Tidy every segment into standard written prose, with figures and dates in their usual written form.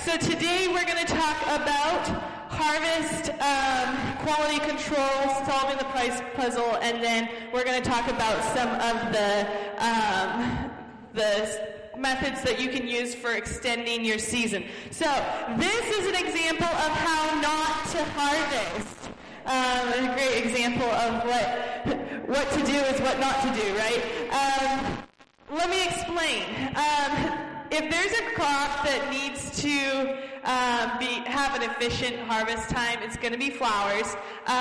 so today we're going to talk about harvest, quality control, solving the price puzzle, and then we're going to talk about some of the methods that you can use for extending your season. So this is an example of how not to harvest. A great example of what to do is what not to do, right? Let me explain. If there's a crop that needs to have an efficient harvest time, it's going to be flowers.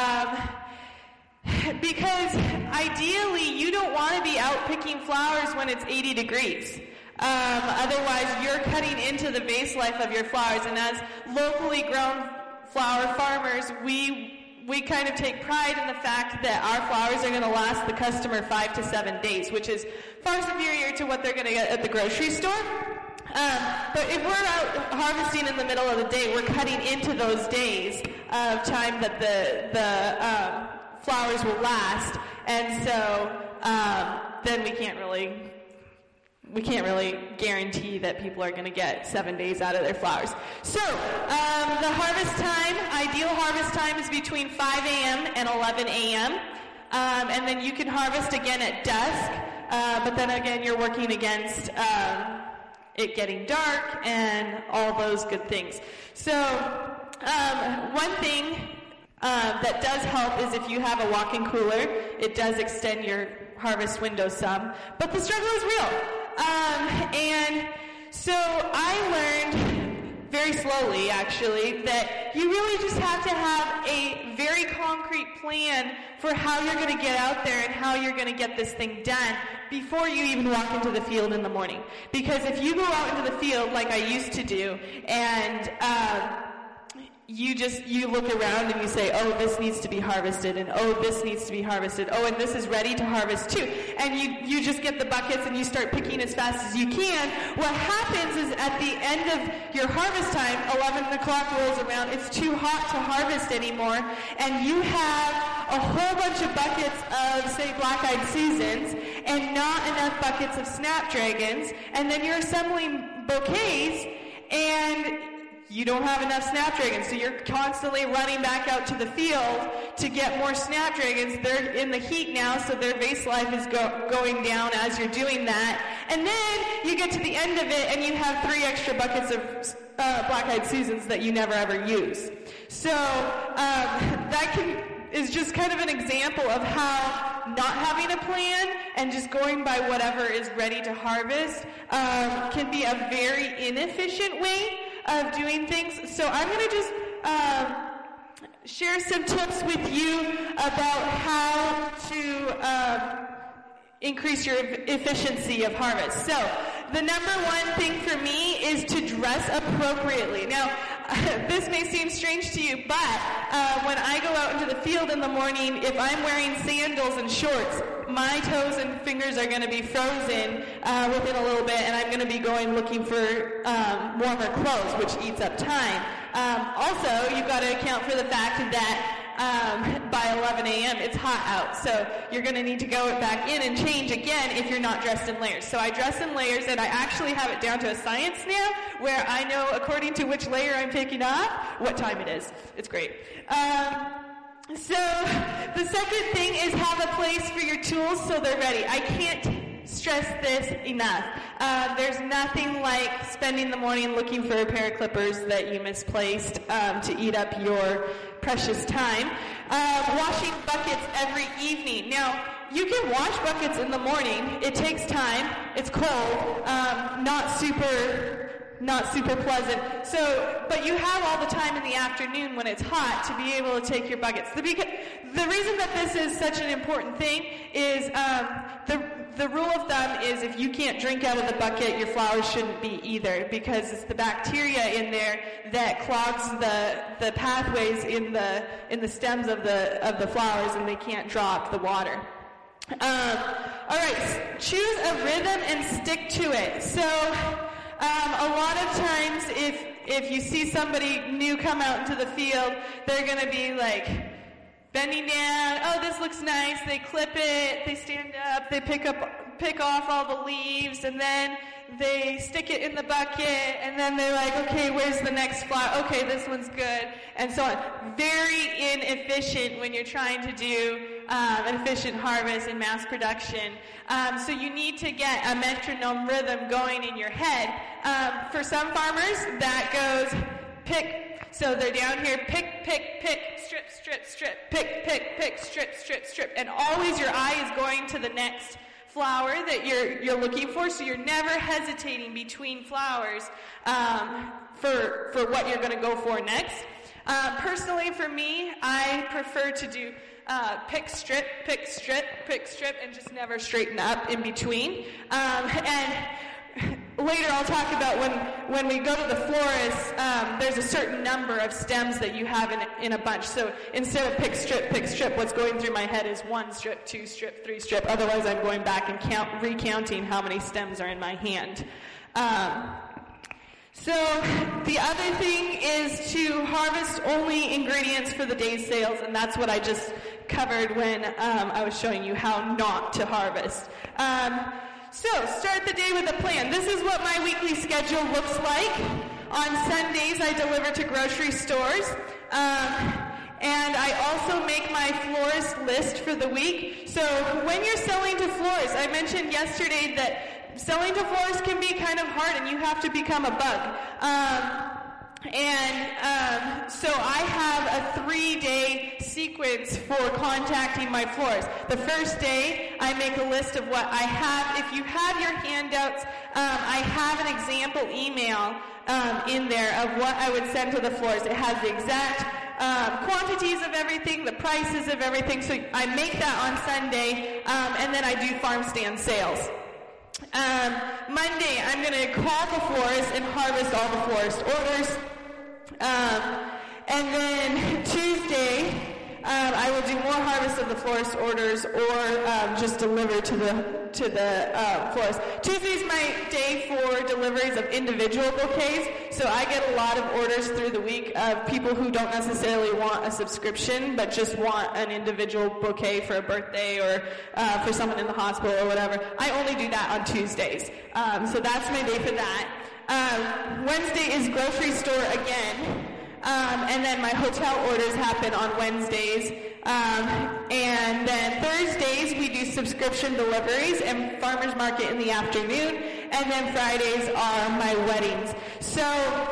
Because ideally, you don't want to be out picking flowers when it's 80 degrees. Otherwise, you're cutting into the vase life of your flowers. And as locally grown flower farmers, we kind of take pride in the fact that our flowers are going to last the customer 5 to 7 days, which is far superior to what they're going to get at the grocery store. But if we're out harvesting in the middle of the day, we're cutting into those days of time that the flowers will last, and so then we can't really guarantee that people are going to get 7 days out of their flowers. So the harvest time, ideal harvest time, is between 5 a.m. and 11 a.m. And then you can harvest again at dusk, but then again you're working against it getting dark and all those good things. So one thing that does help is if you have a walk-in cooler, it does extend your harvest window some, but the struggle is real. And so I learned very slowly, actually, that you really just have to have a very concrete plan for how you're going to get out there and how you're going to get this thing done before you even walk into the field in the morning. Because if you go out into the field like I used to do, and you look around and you say, oh, this needs to be harvested, and oh, this needs to be harvested, oh, and this is ready to harvest too. And you just get the buckets and you start picking as fast as you can. What happens is at the end of your harvest time, 11 o'clock rolls around, it's too hot to harvest anymore, and you have a whole bunch of buckets of, say, black-eyed Susans, and not enough buckets of snapdragons, and then you're assembling bouquets, and you don't have enough snapdragons, so you're constantly running back out to the field to get more snapdragons. They're in the heat now, so their vase life is going down as you're doing that. And then you get to the end of it, and you have 3 extra buckets of black-eyed Susans that you never ever use. So that is just kind of an example of how not having a plan and just going by whatever is ready to harvest can be a very inefficient way of doing things. So I'm going to just share some tips with you about how to increase your efficiency of harvest. So the number one thing for me is to dress appropriately. Now, this may seem strange to you, but when I go out into the field in the morning, if I'm wearing sandals and shorts, my toes and fingers are going to be frozen within a little bit, and I'm going to be going looking for warmer clothes, which eats up time. Also, you've got to account for the fact that by 11 a.m. it's hot out, so you're going to need to go back in and change again if you're not dressed in layers. So I dress in layers, and I actually have it down to a science now where I know, according to which layer I'm taking off, what time it is. It's great. So the second thing is have a place for your tools so they're ready. I can't stress this enough. There's nothing like spending the morning looking for a pair of clippers that you misplaced to eat up your precious time. Washing buckets every evening. Now, you can wash buckets in the morning. It takes time. It's cold. Not super pleasant. So, but you have all the time in the afternoon when it's hot to be able to take your buckets. The reason that this is such an important thing is the rule of thumb is if you can't drink out of the bucket, your flowers shouldn't be either, because it's the bacteria in there that clogs the pathways in the stems of the flowers, and they can't drop the water. All right, choose a rhythm and stick to it. So a lot of times if you see somebody new come out into the field, they're going to be like bending down, oh, this looks nice, they clip it, they stand up, they pick up pick off all the leaves, and then they stick it in the bucket, and then they're like, okay, where's the next flower? Okay, this one's good, and so on. Very inefficient when you're trying to do an efficient harvest and mass production. So you need to get a metronome rhythm going in your head. For some farmers, that goes pick. So they're down here, pick, strip, strip, strip, pick, strip, strip, strip, and always your eye is going to the next flower that you're looking for, so you're never hesitating between flowers for what you're going to go for next. Personally, for me, I prefer to do pick, strip, and just never straighten up in between. And later I'll talk about when we go to the florist, there's a certain number of stems that you have in a bunch. So instead of pick, strip, what's going through my head is 1 strip, 2 strip, 3 strip. Otherwise I'm going back and recounting how many stems are in my hand. So the other thing is to harvest only ingredients for the day's sales, and that's what I just covered when I was showing you how not to harvest. So start the day with a plan. This is what my weekly schedule looks like. On Sundays, I deliver to grocery stores. And I also make my florist list for the week. So when you're selling to florists, I mentioned yesterday that selling to florists can be kind of hard and you have to become a bug. So I have a 3-day sequence for contacting my florist. The first day, I make a list of what I have. If you have your handouts, I have an example email in there of what I would send to the florist. It has the exact quantities of everything, the prices of everything. So I make that on Sunday, and then I do farm stand sales. Monday, I'm going to call the florist and harvest all the florist orders. And then Tuesday, I will do more harvest of the florist orders or just deliver to the florist. Tuesday's my day for deliveries of individual bouquets, so I get a lot of orders through the week of people who don't necessarily want a subscription, but just want an individual bouquet for a birthday or for someone in the hospital or whatever. I only do that on Tuesdays. So that's my day for that. Wednesday is grocery store again. And then my hotel orders happen on Wednesdays. And then Thursdays we do subscription deliveries and farmers market in the afternoon. And then Fridays are my weddings. So,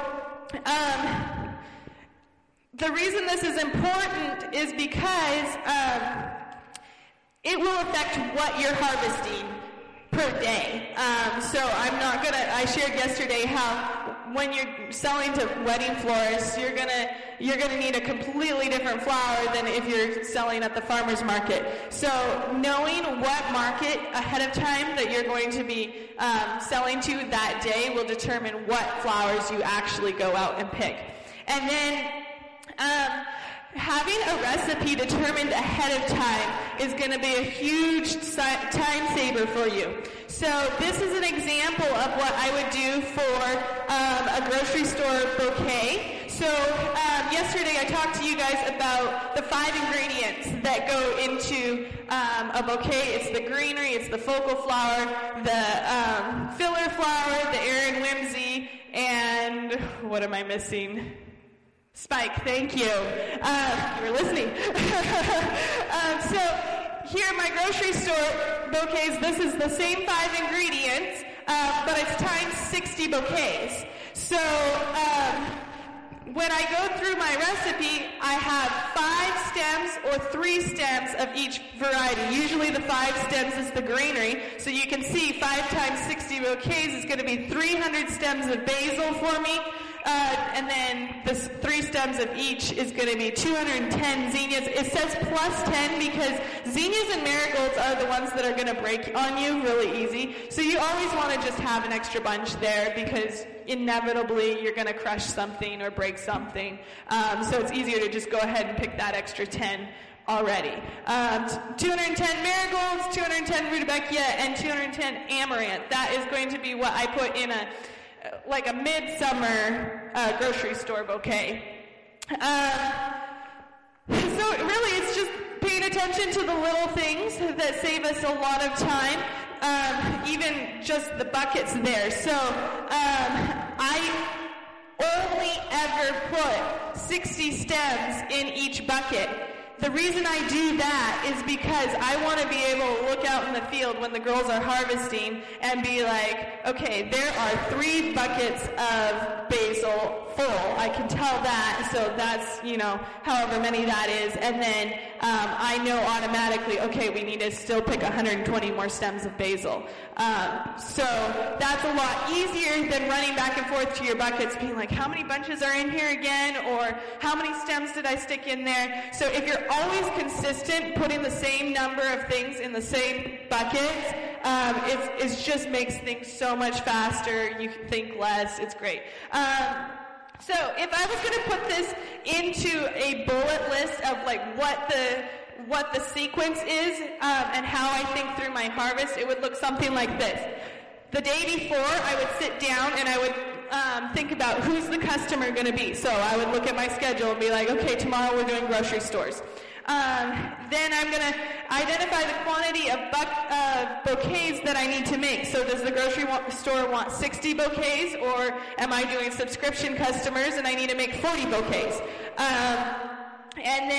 the reason this is important is because, it will affect what you're harvesting per day. I shared yesterday how when you're selling to wedding florists, you're gonna need a completely different flower than if you're selling at the farmer's market. So knowing what market ahead of time that you're going to be selling to that day will determine what flowers you actually go out and pick. And then having a recipe determined ahead of time is going to be a huge time saver for you. So this is an example of what I would do for a grocery store bouquet. So yesterday I talked to you guys about the 5 ingredients that go into a bouquet. It's the greenery, it's the focal flower, the filler flower, the Aaron Whimsy, and what am I missing? Spike, thank you. You were listening. So here at my grocery store bouquets, this is the same 5 ingredients, but it's times 60 bouquets. So when I go through my recipe, I have 5 stems or 3 stems of each variety. Usually the 5 stems is the greenery. So you can see 5 times 60 bouquets is going to be 300 stems of basil for me. And then the 3 stems of each is going to be 210 zinnias. It says plus 10 because zinnias and marigolds are the ones that are going to break on you really easy. So you always want to just have an extra bunch there because inevitably you're going to crush something or break something. So it's easier to just go ahead and pick that extra 10 already. 210 marigolds, 210 rudbeckia, and 210 amaranth. That is going to be what I put in a midsummer grocery store bouquet. So really it's just paying attention to the little things that save us a lot of time. even just the buckets there. So I only ever put 60 stems in each bucket. The reason I do that is because I want to be able to look out in the field when the girls are harvesting and be like, okay, there are 3 buckets of basil full. I can tell that, so that's, however many that is. And then I know automatically, okay, we need to still pick 120 more stems of basil. So that's a lot easier than running back and forth to your buckets, being like, how many bunches are in here again? Or how many stems did I stick in there? So if you're always consistent, putting the same number of things in the same buckets, it just makes things so much faster. You can think less. It's great. So if I was going to put this into a bullet list of like what the sequence is and how I think through my harvest, it would look something like this. The day before, I would sit down and I would think about who's the customer going to be. So I would look at my schedule and be like, okay, tomorrow we're doing grocery stores. Then I'm going to identify the quantity of bouquets that I need to make. So does the grocery store want 60 bouquets, or am I doing subscription customers and I need to make 40 bouquets? And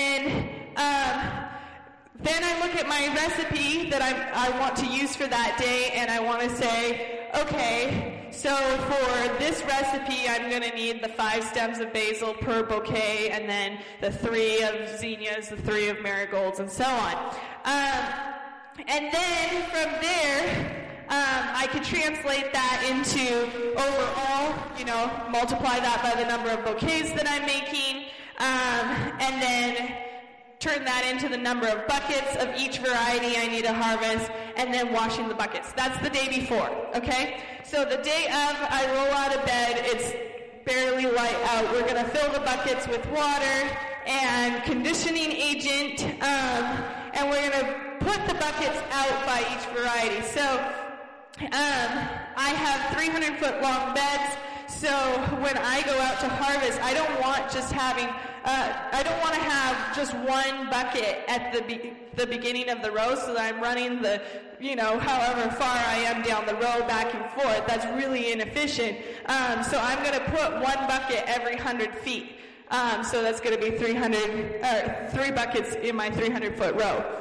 then I look at my recipe that I want to use for that day, and I want to say, okay, so for this recipe, I'm going to need the 5 stems of basil per bouquet, and then the 3 of zinnias, the 3 of marigolds, and so on. And then from there, I could translate that into overall, multiply that by the number of bouquets that I'm making, and then turn that into the number of buckets of each variety I need to harvest, and then washing the buckets. That's the day before, okay? So the day of, I roll out of bed, it's barely light out. We're going to fill the buckets with water and conditioning agent, and we're going to put the buckets out by each variety. So I have 300-foot long beds, so when I go out to harvest, I don't want to have just one bucket at the beginning of the row, so that I'm running however far I am down the row back and forth. That's really inefficient. So I'm going to put one bucket every 100 feet. So that's going to be 3 buckets in my 300-foot row.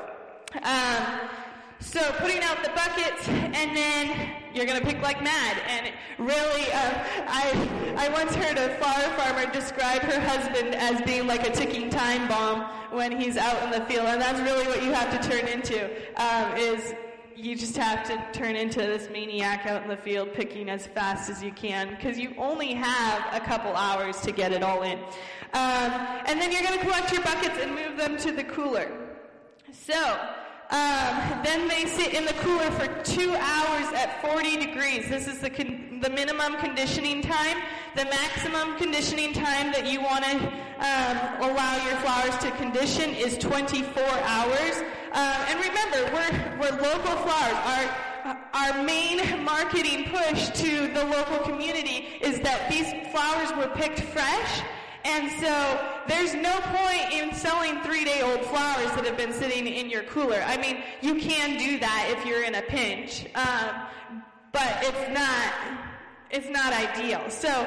So putting out the buckets, and then you're going to pick like mad. And really, I once heard a flower farmer describe her husband as being like a ticking time bomb when he's out in the field. And that's really what you have to turn into, is you just have to turn into this maniac out in the field picking as fast as you can, because you only have a couple hours to get it all in. And then you're going to collect your buckets and move them to the cooler. So then they sit in the cooler for 2 hours at 40 degrees. This is the minimum conditioning time. The maximum conditioning time that you want to allow your flowers to condition is 24 hours. And remember, we're local flowers. Our main marketing push to the local community is that these flowers were picked fresh. And so there's no point in selling 3-day-old flowers that have been sitting in your cooler. I mean, you can do that if you're in a pinch, but it's not ideal. So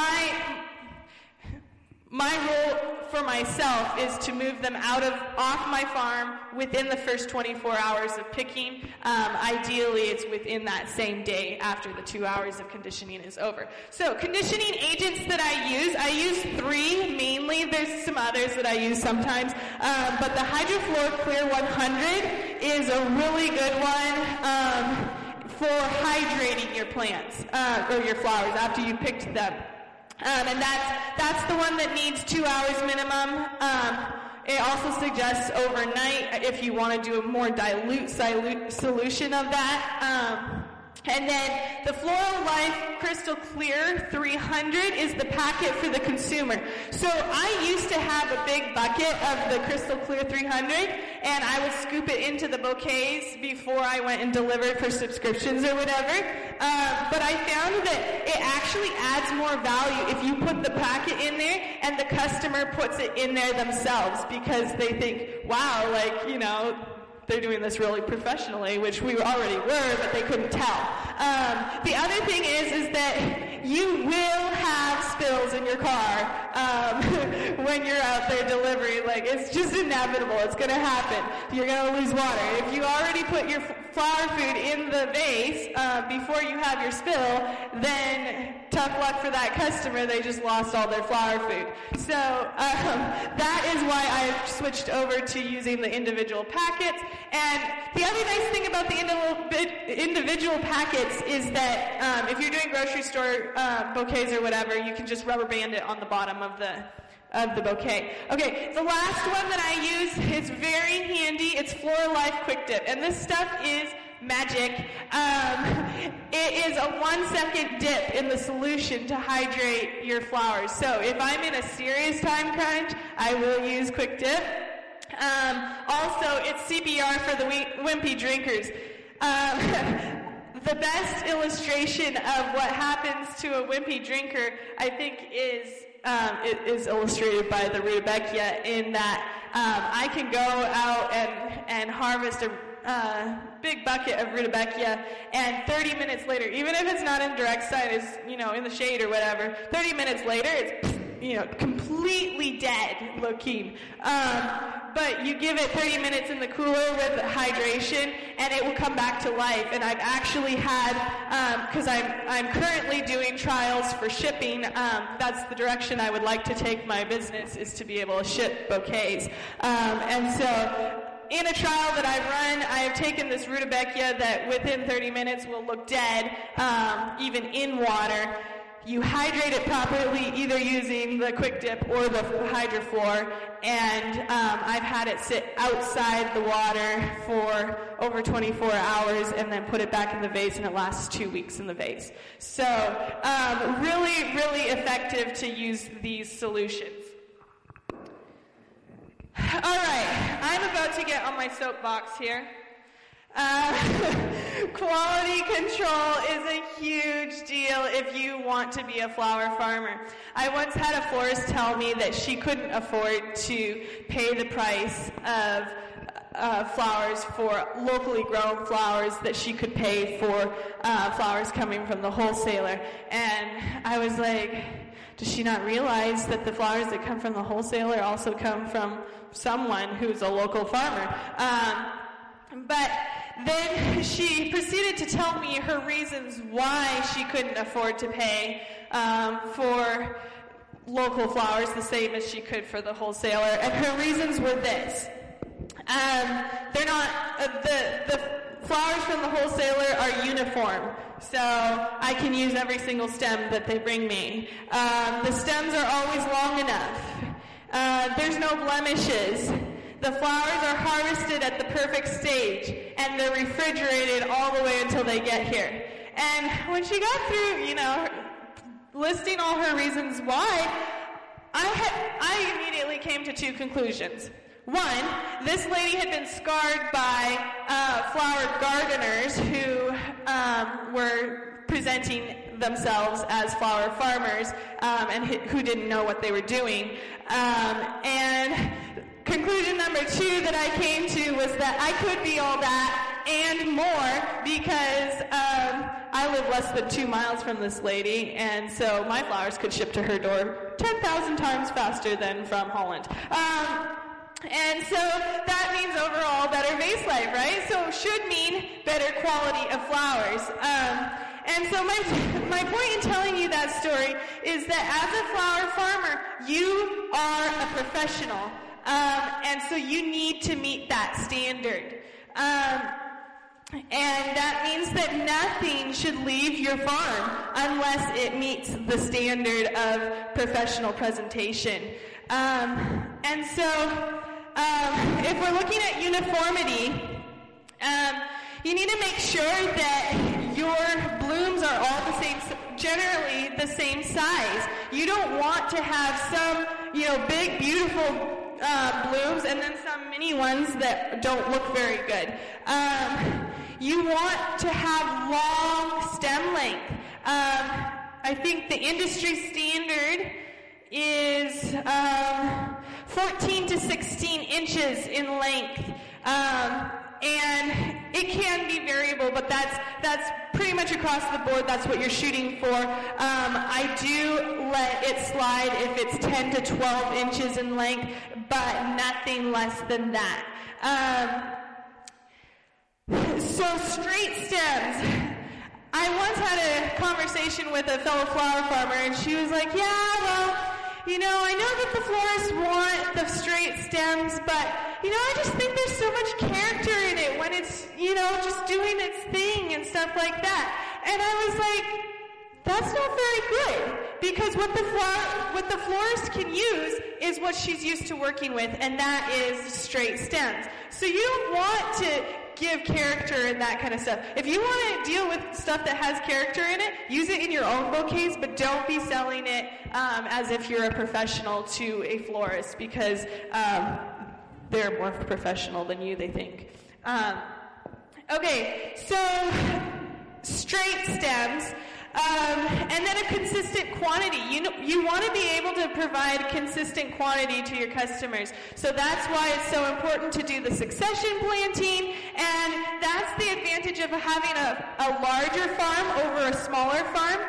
my role for myself is to move them off my farm within the first 24 hours of picking. Ideally, it's within that same day after the 2 hours of conditioning is over. So conditioning agents that I use 3 mainly. There's some others that I use sometimes. But the Hydrofloor Clear 100 is a really good one for hydrating your plants or your flowers after you picked them. And that's the one that needs 2 hours minimum. It also suggests overnight if you want to do a more dilute solution of that. And then the Floral Life Crystal Clear 300 is the packet for the consumer. So I used to have a big bucket of the Crystal Clear 300, and I would scoop it into the bouquets before I went and delivered for subscriptions or whatever. But I found that it actually adds more value if you put the packet in there and the customer puts it in there themselves, because they think, wow, they're doing this really professionally, which we already were, but they couldn't tell. The other thing is that you will have spills in your car when you're out there delivering. Like, it's just inevitable. It's going to happen. You're going to lose water. If you already put your flour food in the vase before you have your spill, then tough luck for that customer. They just lost all their flour food. So that is why I've switched over to using the individual packets. And the other nice thing about the individual packets is that if you're doing grocery store bouquets or whatever, you can just rubber band it on the bottom of the bouquet. Okay, the last one that I use is very handy. It's Flora Life Quick Dip, and this stuff is magic. It is a 1-second dip in the solution to hydrate your flowers. So if I'm in a serious time crunch, I will use Quick Dip. Also, it's CPR for the wimpy drinkers. The best illustration of what happens to a wimpy drinker, I think, it is illustrated by the Rudbeckia, in that I can go out and harvest a big bucket of Rudbeckia, and 30 minutes later, even if it's not in direct sight, it's, in the shade or whatever, 30 minutes later, it's, completely dead looking. But you give it 30 minutes in the cooler with hydration, and it will come back to life. And I've actually had, because I'm currently doing trials for shipping, that's the direction I would like to take my business, is to be able to ship bouquets. And so in a trial that I've run, I have taken this Rudbeckia that within 30 minutes will look dead, even in water. You hydrate it properly, either using the Quick Dip or the HydroFlor, and I've had it sit outside the water for over 24 hours and then put it back in the vase, and it lasts 2 weeks in the vase. So really, really effective to use these solutions. All right, I'm about to get on my soapbox here. Quality control is a huge deal if you want to be a flower farmer. I once had a florist tell me that she couldn't afford to pay the price of flowers for locally grown flowers that she could pay for flowers coming from the wholesaler. And I was like, does she not realize that the flowers that come from the wholesaler also come from someone who's a local farmer? But then she proceeded to tell me her reasons why she couldn't afford to pay for local flowers the same as she could for the wholesaler. And her reasons were this. They're not, the flowers from the wholesaler are uniform. So I can use every single stem that they bring me. The stems are always long enough. There's no blemishes. The flowers are harvested at the perfect stage, and they're refrigerated all the way until they get here. And when she got through, listing all her reasons why, I immediately came to 2 conclusions. One, this lady had been scarred by flower gardeners who were presenting themselves as flower farmers and who didn't know what they were doing. And conclusion number 2 that I came to was that I could be all that and more, because I live less than 2 miles from this lady, and so my flowers could ship to her door 10,000 times faster than from Holland. And so that means overall better vase life, right? So should mean better quality of flowers. And so my point in telling you that story is that as a flower farmer, you are a professional. And so you need to meet that standard. And that means that nothing should leave your farm unless it meets the standard of professional presentation. And so if we're looking at uniformity, you need to make sure that your blooms are all generally the same size. You don't want to have some, big, beautiful blooms and then some mini ones that don't look very good. You want to have long stem length. I think the industry standard is 14 to 16 inches in length. And it can be variable, but that's pretty much across the board. That's what you're shooting for. I do let it slide if it's 10 to 12 inches in length, but nothing less than that. So straight stems. I once had a conversation with a fellow flower farmer, and she was like, yeah, well, I know that the florists want the straight stems, but, I just think there's so much character in it when it's, just doing its thing and stuff like that. And I was like, that's not very good, because what the florist can use is what she's used to working with, and that is straight stems. So you don't want to give character and that kind of stuff. If you want to deal with stuff that has character in it, use it in your own bouquets, but don't be selling it as if you're a professional to a florist, because they're more professional than you, they think. Okay, so straight stems. And then a consistent quantity. You want to be able to provide consistent quantity to your customers. So that's why it's so important to do the succession planting, and that's the advantage of having a larger farm over a smaller farm.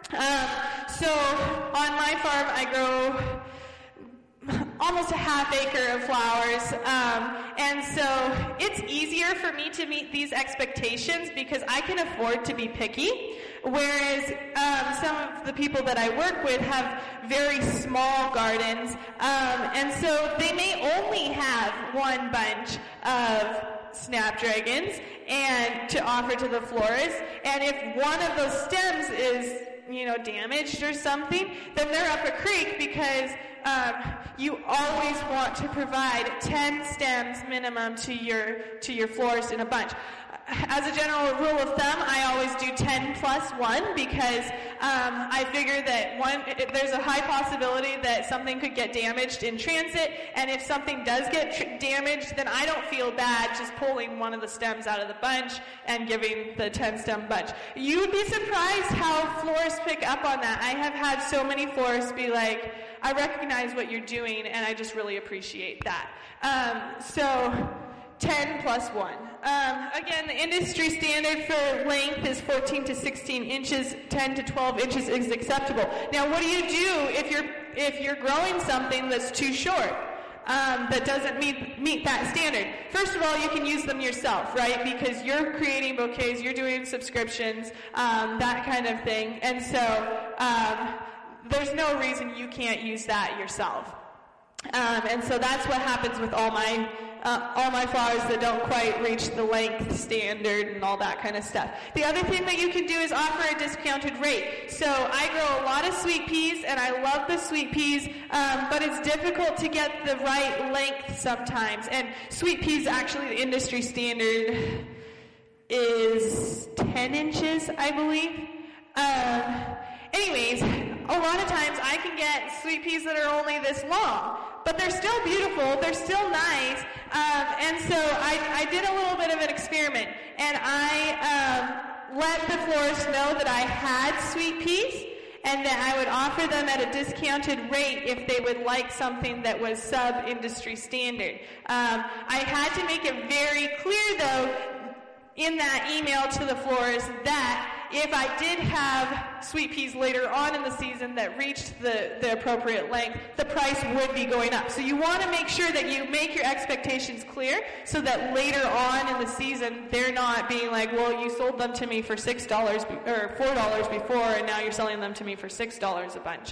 So on my farm, I grow almost a half acre of flowers, and so it's easier for me to meet these expectations because I can afford to be picky, whereas some of the people that I work with have very small gardens, and so they may only have one bunch of snapdragons and to offer to the florist, and if one of those stems is damaged or something, then they're up a creek, because you always want to provide 10 stems minimum to your florist in a bunch. As a general rule of thumb, I always do 10 plus 1 because I figure that there's a high possibility that something could get damaged in transit, and if something does get damaged, then I don't feel bad just pulling one of the stems out of the bunch and giving the 10-stem bunch. You would be surprised how florists pick up on that. I have had so many florists be like, I recognize what you're doing, and I just really appreciate that. So 10 plus 1. Again, the industry standard for length is 14 to 16 inches. 10 to 12 inches is acceptable. Now, what do you do if you're growing something that's too short, that doesn't meet that standard? First of all, you can use them yourself, right? Because you're creating bouquets, you're doing subscriptions, that kind of thing. And so there's no reason you can't use that yourself. And so that's what happens with all my flowers that don't quite reach the length standard and all that kind of stuff. The other thing that you can do is offer a discounted rate. So I grow a lot of sweet peas, and I love the sweet peas, but it's difficult to get the right length sometimes. And sweet peas, actually, the industry standard is 10 inches, I believe. Anyways, a lot of times I can get sweet peas that are only this long, but they're still beautiful, they're still nice, and so I did a little bit of an experiment, and I let the florist know that I had sweet peas, and that I would offer them at a discounted rate if they would like something that was sub-industry standard. I had to make it very clear, though, in that email to the florist that if I did have sweet peas later on in the season that reached the appropriate length, the price would be going up. So you want to make sure that you make your expectations clear so that later on in the season, they're not being like, well, you sold them to me for $6 or $4 before, and now you're selling them to me for $6 a bunch.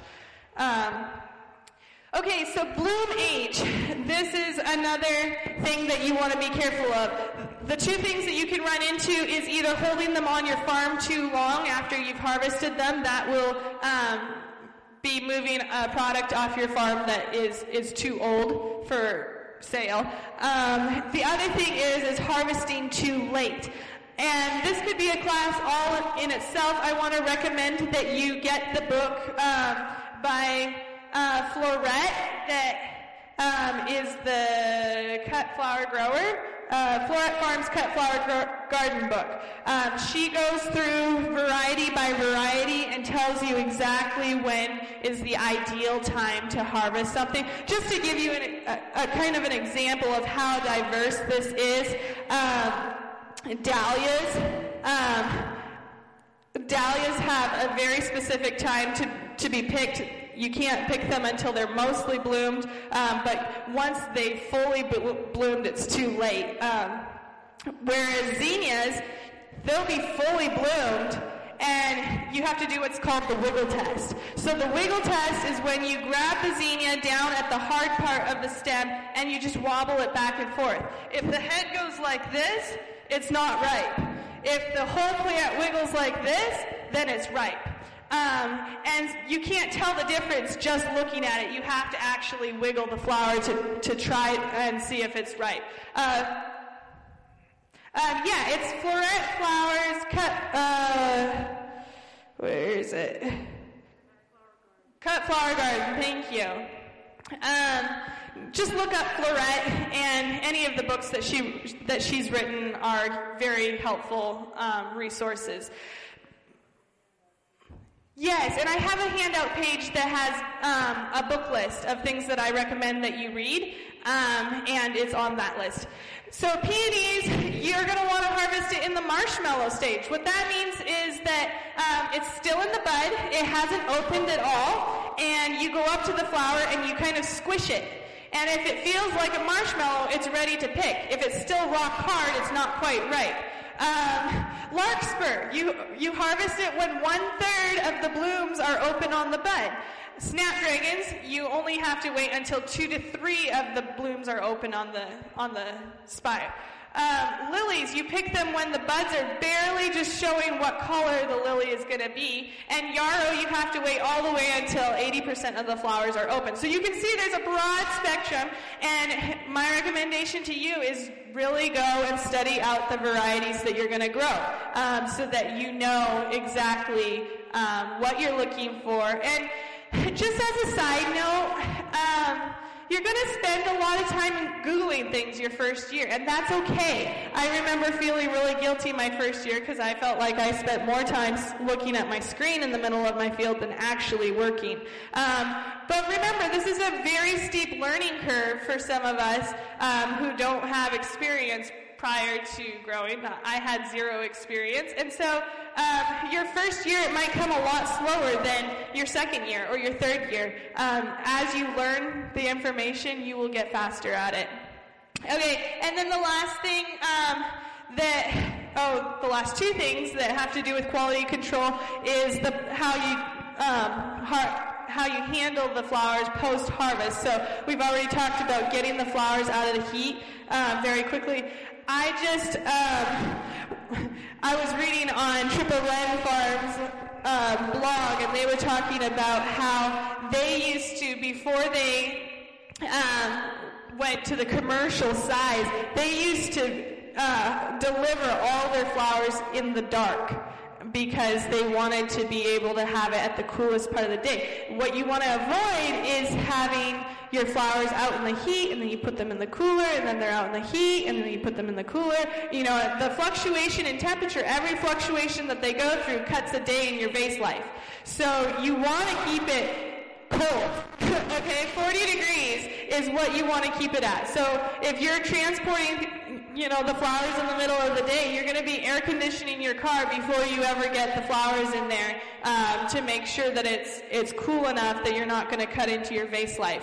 Okay, so bloom age. This is another thing that you want to be careful of. The two things that you can run into is either holding them on your farm too long after you've harvested them. That will be moving a product off your farm that is too old for sale. The other thing is harvesting too late. And this could be a class all in itself. I want to recommend that you get the book by Florette, that is the cut flower grower. Florette Farm's Cut Flower Garden book. She goes through variety by variety and tells you exactly when is the ideal time to harvest something. Just to give you a kind of an example of how diverse this is, dahlias have a very specific time to be picked. You can't pick them until they're mostly bloomed, but once they fully bloomed, it's too late. Whereas zinnias, they'll be fully bloomed, and you have to do what's called the wiggle test. So the wiggle test is when you grab the zinnia down at the hard part of the stem, and you just wobble it back and forth. If the head goes like this, it's not ripe. If the whole plant wiggles like this, then it's ripe. And you can't tell the difference just looking at it. You have to actually wiggle the flower to try and see if it's ripe. It's Florette Flowers where is it? Cut Flower Garden, thank you. Just look up Florette, and any of the books that she's written are very helpful resources. Yes, and I have a handout page that has a book list of things that I recommend that you read, and it's on that list. So peonies, you're going to want to harvest it in the marshmallow stage. What that means is that it's still in the bud, it hasn't opened at all, and you go up to the flower and you kind of squish it. And if it feels like a marshmallow, it's ready to pick. If it's still rock hard, it's not quite ripe. Larkspur, you harvest it when 1/3 of the blooms are open on the bud. Snapdragons, you only have to wait until 2 to 3 of the blooms are open on the spire. Lilies, you pick them when the buds are barely just showing what color the lily is going to be. And yarrow, you have to wait all the way until 80% of the flowers are open. So you can see there's a broad spectrum, and my recommendation to you is really go and study out the varieties that you're going to grow, so that you know exactly what you're looking for. And just as a side note, you're going to spend a lot of time Googling things your first year, and that's okay. I remember feeling really guilty my first year because I felt like I spent more time looking at my screen in the middle of my field than actually working. But remember, this is a very steep learning curve for some of us who don't have experience prior to growing. I had 0 experience, and so your first year, it might come a lot slower than your second year or your third year. As you learn the information, you will get faster at it. Okay, and then the last thing the last 2 things that have to do with quality control is how you handle the flowers post-harvest. So we've already talked about getting the flowers out of the heat very quickly. I was reading on Triple Wren Farms blog, and they were talking about how they used to, before they went to the commercial size, they used to deliver all their flowers in the dark because they wanted to be able to have it at the coolest part of the day. What you want to avoid is having your flowers out in the heat, and then you put them in the cooler, and then they're out in the heat, and then you put them in the cooler. You know, the fluctuation in temperature, every fluctuation that they go through cuts a day in your vase life. So you want to keep it cold. Okay, 40 degrees is what you want to keep it at. So if you're transporting, the flowers in the middle of the day, you're going to be air conditioning your car before you ever get the flowers in there to make sure that it's cool enough that you're not going to cut into your vase life.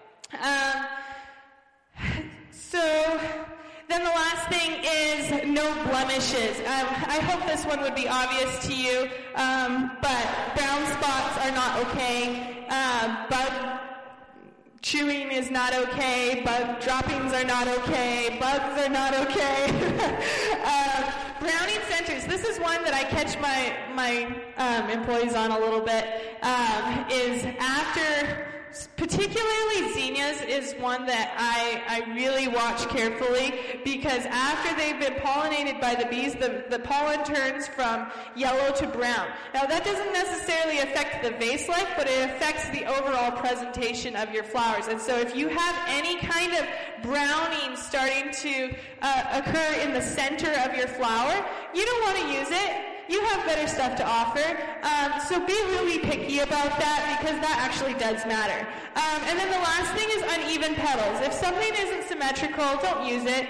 So then the last thing is no blemishes. I hope this one would be obvious to you, but brown spots are not okay. Bug chewing is not okay. Bug droppings are not okay. Bugs are not okay. Browning centers. This is one that I catch my employees on a little bit. Is after particularly zinnias is one that I really watch carefully, because after they've been pollinated by the bees, the pollen turns from yellow to brown. Now that doesn't necessarily affect the vase life, but it affects the overall presentation of your flowers. And so if you have any kind of browning starting to occur in the center of your flower, you don't want to use it. You have better stuff to offer, so be really picky about that, because that actually does matter. And then the last thing is uneven petals. If something isn't symmetrical, don't use it.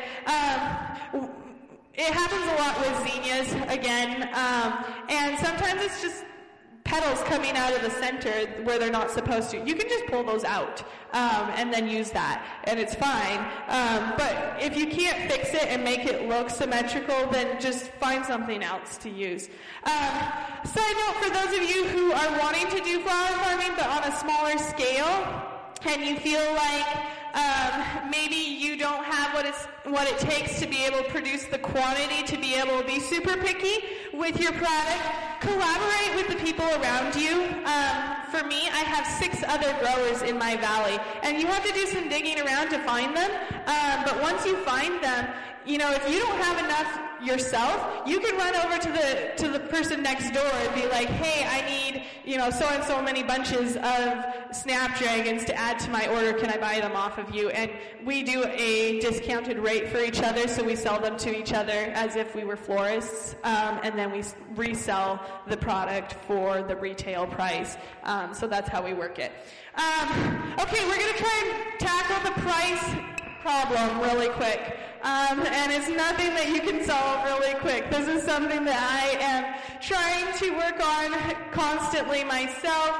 It happens a lot with zinnias, again, and sometimes it's just petals coming out of the center where they're not supposed to. You can just pull those out and then use that, and it's fine. But if you can't fix it and make it look symmetrical, then just find something else to use. Side note, for those of you who are wanting to do flower farming but on a smaller scale, and you feel like maybe you don't have what it takes to be able to produce the quantity to be able to be super picky with your product, collaborate with the people around you. For me, I have 6 other growers in my valley, and you have to do some digging around to find them. But once you find them, you know, if you don't have enough yourself, you can run over to the person next door and be like, hey, I need, you know, so and so many bunches of snapdragons to add to my order. Can I buy them off of you? And we do a discounted rate for each other, so we sell them to each other as if we were florists, and then we resell the product for the retail price. So that's how we work it. Okay, we're going to try and tackle the price problem really quick. And it's nothing that you can solve really quick. This is something that I am trying to work on constantly myself.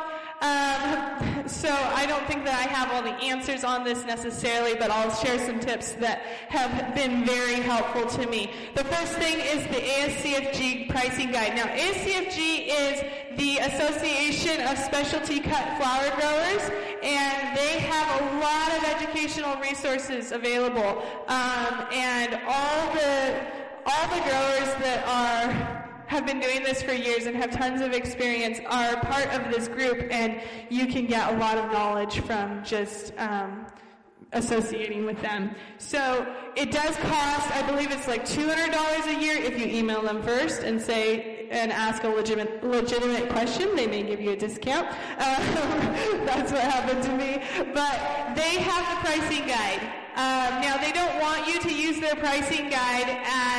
So I don't think that I have all the answers on this necessarily, but I'll share some tips that have been very helpful to me. The first thing is the ASCFG pricing guide. Now, ASCFG is the Association of Specialty Cut Flower Growers, and they have a lot of educational resources available. And all the growers that have been doing this for years and have tons of experience are part of this group, and you can get a lot of knowledge from just associating with them. So it does cost, I believe it's like $200 a year if you email them first and ask a legitimate question. They may give you a discount. That's what happened to me. But they have the pricing guide. Now, they don't want you to use their pricing guide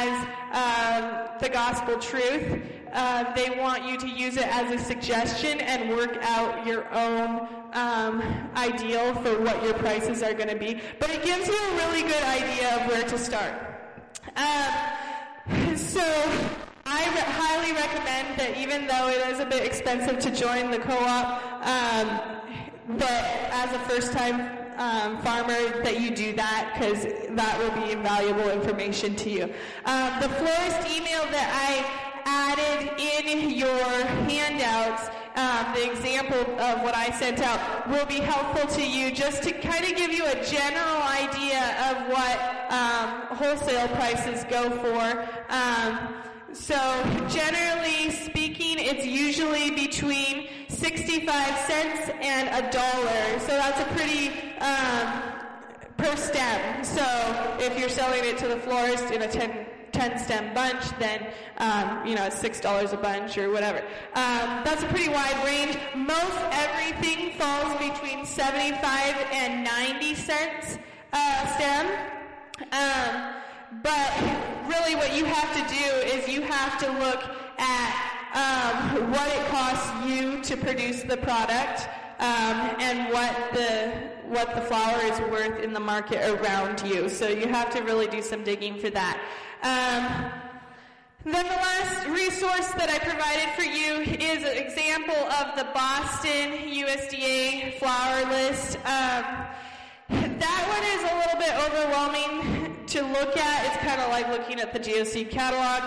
as the gospel truth. They want you to use it as a suggestion and work out your own ideal for what your prices are going to be. But it gives you a really good idea of where to start. So I highly recommend that, even though it is a bit expensive to join the co-op, that as a first-time farmer that you do that, because that will be invaluable information to you. The florist email that I added in your handouts, the example of what I sent out, will be helpful to you just to kind of give you a general idea of what wholesale prices go for. So generally speaking, it's usually between 65 cents and $1. So that's a pretty per stem. So if you're selling it to the florist in a 10 stem bunch, then it's $6 a bunch or whatever. That's a pretty wide range. Most everything falls between 75 and 90 cents stem. But really what you have to do is you have to look at what it costs you to produce the product, and what the flower is worth in the market around you. So you have to really do some digging for that. Then the last resource that I provided for you is an example of the Boston USDA flower list. That one is a little bit overwhelming to look at. It's kind of like looking at the GOC catalog.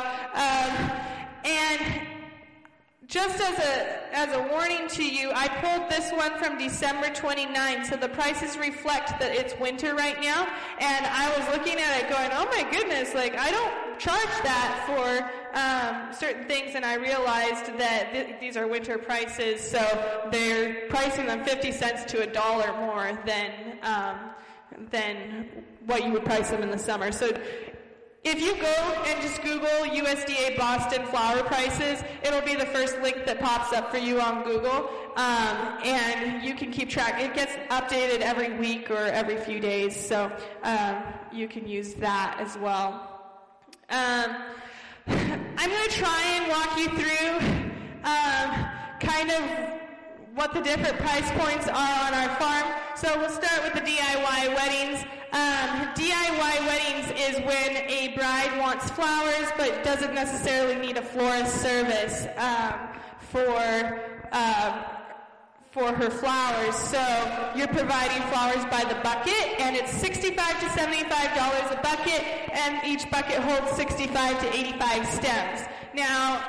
And just as a warning to you, I pulled this one from December 29, so the prices reflect that it's winter right now. And I was looking at it going, oh my goodness, like I don't charge that for certain things, and I realized that these are winter prices, so they're pricing them 50 cents to $1 more than what you would price them in the summer. So if you go and just Google USDA Boston flower prices, it'll be the first link that pops up for you on Google, and you can keep track. It gets updated every week or every few days, so you can use that as well. I'm going to try and walk you through kind of what the different price points are on our farm. So we'll start with the DIY weddings. DIY weddings is when a bride wants flowers but doesn't necessarily need a florist service for her flowers. So you're providing flowers by the bucket, and it's $65 to $75 a bucket, and each bucket holds 65 to 85 stems. Now,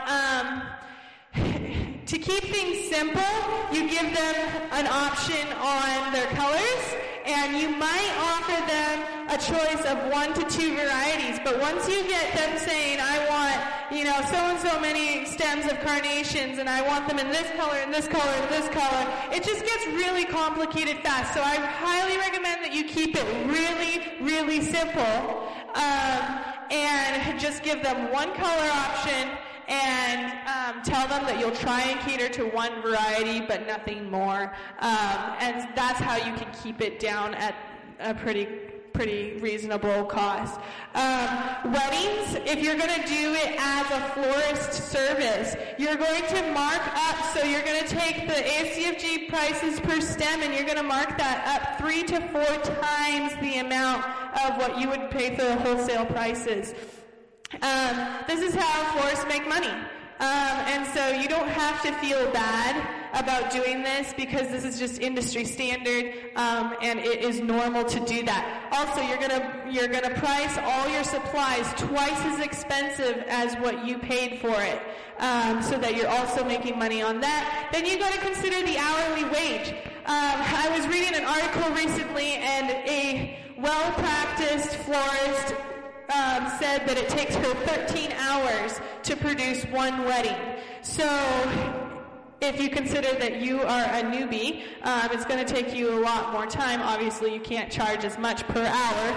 to keep things simple, you give them an option on their colors, and you might offer them a choice of 1 to 2 varieties. But once you get them saying, I want, so-and-so many stems of carnations, and I want them in this color, and this color, and this color, it just gets really complicated fast. So I highly recommend that you keep it really, really simple, and just give them one color option, and tell them that you'll try and cater to one variety but nothing more. And that's how you can keep it down at a pretty reasonable cost. Weddings, if you're going to do it as a florist service, you're going to mark up, so you're going to take the ACFG prices per stem and you're going to mark that up 3 to 4 times the amount of what you would pay for the wholesale prices. This is how florists make money. And so you don't have to feel bad about doing this because this is just industry standard, and it is normal to do that. Also, you're gonna price all your supplies twice as expensive as what you paid for it, so that you're also making money on that. Then you got to consider the hourly wage. I was reading an article recently, and a well-practiced florist said that it takes her 13 hours to produce one wedding. So if you consider that you are a newbie, it's going to take you a lot more time. Obviously, you can't charge as much per hour.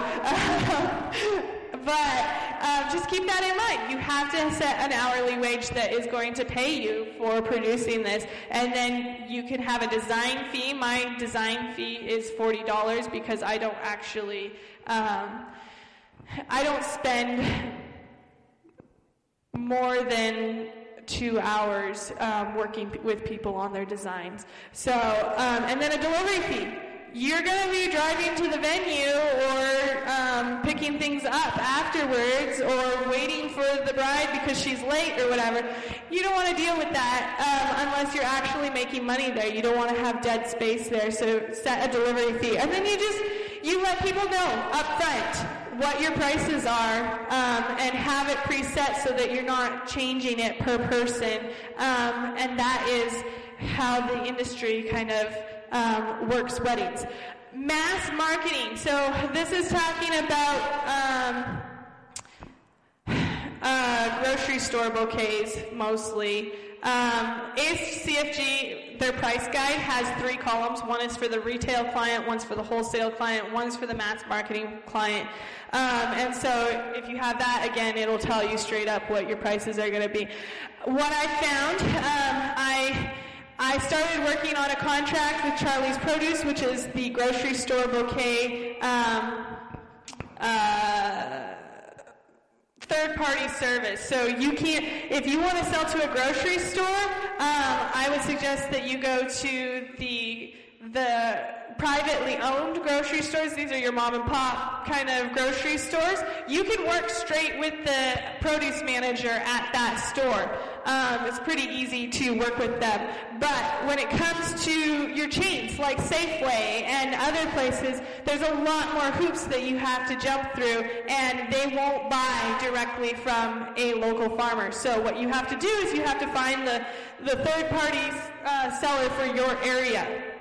But just keep that in mind. You have to set an hourly wage that is going to pay you for producing this. And then you can have a design fee. My design fee is $40 because I don't actually... I don't spend more than 2 hours working with people on their designs. So, and then a delivery fee. You're going to be driving to the venue or picking things up afterwards or waiting for the bride because she's late or whatever. You don't want to deal with that unless you're actually making money there. You don't want to have dead space there, so set a delivery fee. And then you let people know up front what your prices are, and have it preset so that you're not changing it per person. And that is how the industry kind of works weddings. Mass marketing. So this is talking about grocery store bouquets mostly. ACFG, their price guide has 3 columns. One is for the retail client, one's for the wholesale client, one's for the mass marketing client. And so if you have that, again, it'll tell you straight up what your prices are going to be. What I found, I started working on a contract with Charlie's Produce, which is the grocery store bouquet third-party service. So you can't, if you want to sell to a grocery store, I would suggest that you go to the privately owned grocery stores. These are your mom and pop kind of grocery stores. You can work straight with the produce manager at that store. It's pretty easy to work with them. But when it comes to your chains like Safeway and other places, there's a lot more hoops that you have to jump through, and they won't buy directly from a local farmer. So what you have to do is you have to find the third-party seller for your area.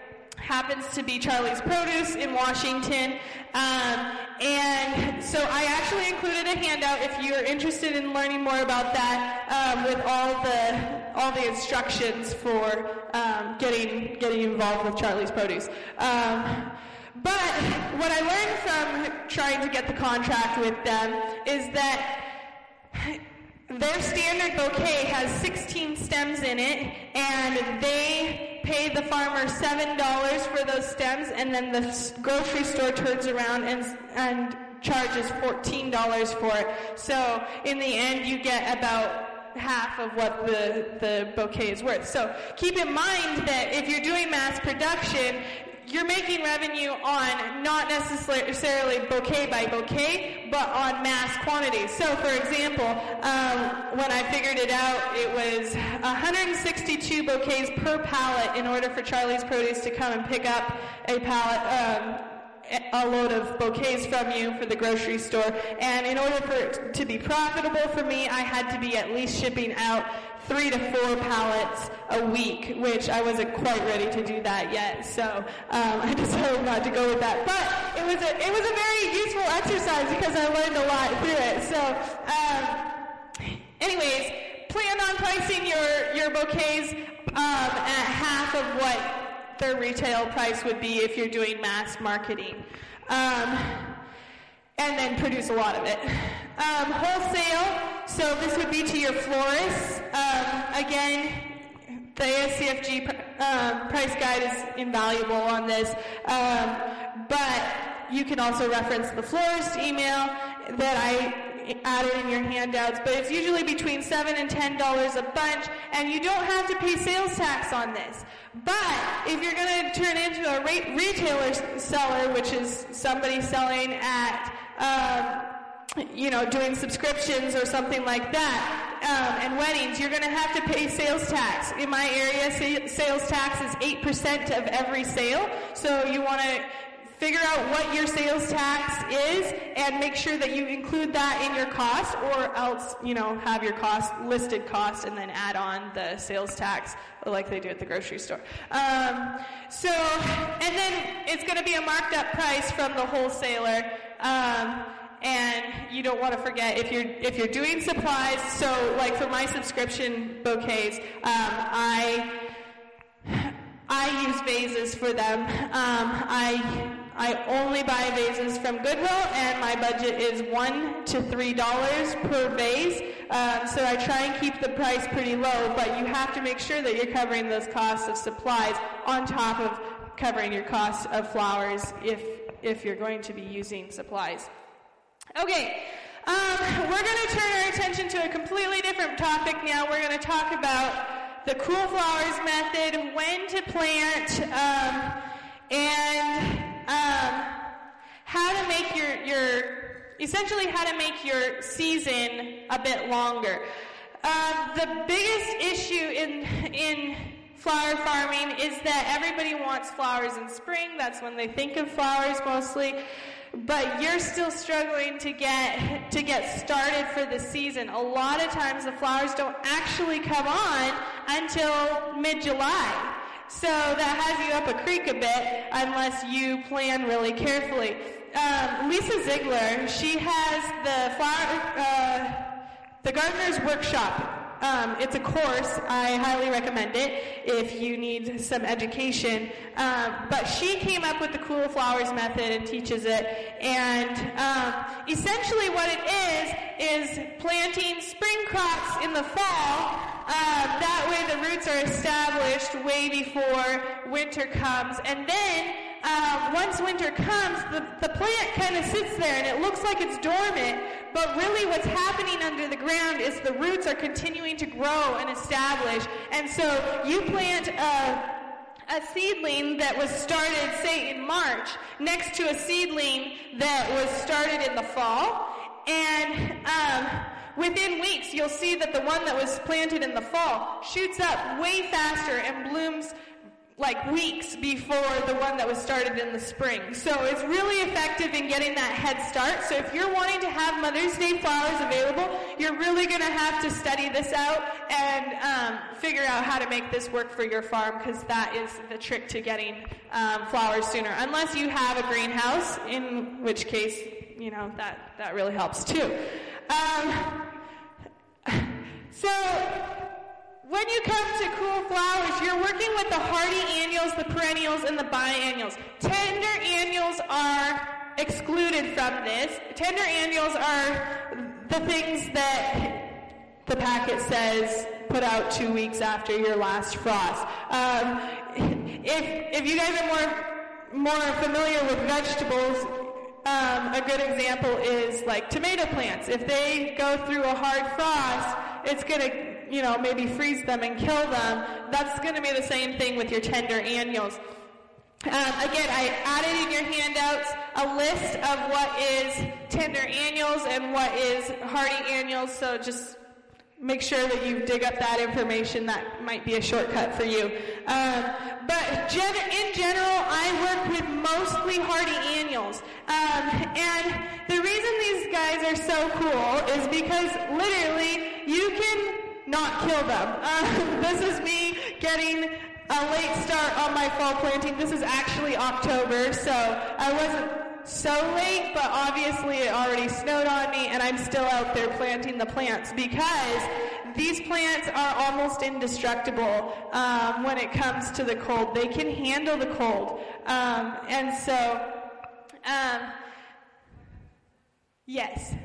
happens to be Charlie's Produce in Washington. And so I actually included a handout if you're interested in learning more about that, with all the instructions for getting involved with Charlie's Produce. But what I learned from trying to get the contract with them is that their standard bouquet has 16 stems in it, and they pay the farmer $7 for those stems, and then the grocery store turns around and charges $14 for it. So in the end, you get about half of what the bouquet is worth. So keep in mind that if you're doing mass production, you're making revenue on not necessarily bouquet by bouquet, but on mass quantities. So, for example, when I figured it out, it was 162 bouquets per pallet in order for Charlie's Produce to come and pick up a pallet, a load of bouquets from you for the grocery store. And in order for it to be profitable for me, I had to be at least shipping out 3 to 4 pallets a week, which I wasn't quite ready to do that yet. So I decided not to go with that. But it was a very useful exercise because I learned a lot through it. So anyways, plan on pricing your bouquets at half of what their retail price would be if you're doing mass marketing. And then produce a lot of it. Wholesale, so this would be to your florists. Again, the ASCFG price guide is invaluable on this, but you can also reference the florist email that I added in your handouts, but it's usually between $7 and $10 a bunch, and you don't have to pay sales tax on this. But if you're going to turn into a retailer seller, which is somebody selling at doing subscriptions or something like that, and weddings, you're going to have to pay sales tax. In my area, sales tax is 8% of every sale. So you want to figure out what your sales tax is and make sure that you include that in your cost, or else, have your listed cost and then add on the sales tax like they do at the grocery store. And then it's going to be a marked up price from the wholesaler. And you don't want to forget if you're doing supplies. So, like for my subscription bouquets, I use vases for them. I only buy vases from Goodwill, and my budget is $1 to $3 per vase. So I try and keep the price pretty low, but you have to make sure that you're covering those costs of supplies on top of covering your costs of flowers if you're going to be using supplies. Okay, we're going to turn our attention to a completely different topic now. We're going to talk about the Cool Flowers method, when to plant, and how to make essentially how to make your season a bit longer. The biggest issue in flower farming is that everybody wants flowers in spring. That's when they think of flowers mostly. But you're still struggling to get started for the season. A lot of times the flowers don't actually come on until mid-July. So that has you up a creek a bit unless you plan really carefully. Lisa Ziegler, she has the Gardener's Workshop. It's a course. I highly recommend it if you need some education. But she came up with the Cool Flowers method and teaches it. And essentially what it is planting spring crops in the fall. That way the roots are established way before winter comes. And then once winter comes, the plant kind of sits there and it looks like it's dormant, but really what's happening under the ground is the roots are continuing to grow and establish. And so you plant a seedling that was started, say, in March, next to a seedling that was started in the fall, and within weeks you'll see that the one that was planted in the fall shoots up way faster and blooms like weeks before the one that was started in the spring. So it's really effective in getting that head start. So if you're wanting to have Mother's Day flowers available, you're really going to have to study this out and figure out how to make this work for your farm, because that is the trick to getting flowers sooner. Unless you have a greenhouse, in which case, you know, that really helps too. So when you come to cool flowers, you're working with the hardy annuals, the perennials, and the biennials. Tender annuals are excluded from this. Tender annuals are the things that the packet says put out 2 weeks after your last frost. If you guys are more familiar with vegetables, a good example is like tomato plants. If they go through a hard frost, it's going to, you know, maybe freeze them and kill them. That's going to be the same thing with your tender annuals. Again, I added in your handouts a list of what is tender annuals and what is hardy annuals, so just make sure that you dig up that information. That might be a shortcut for you. But in general, I work with mostly hardy annuals. And the reason these guys are so cool is because literally you can not kill them. This is me getting a late start on my fall planting. This is actually October, so I wasn't so late, but obviously it already snowed on me, and I'm still out there planting the plants because these plants are almost indestructible when it comes to the cold. They can handle the cold. And so, yes.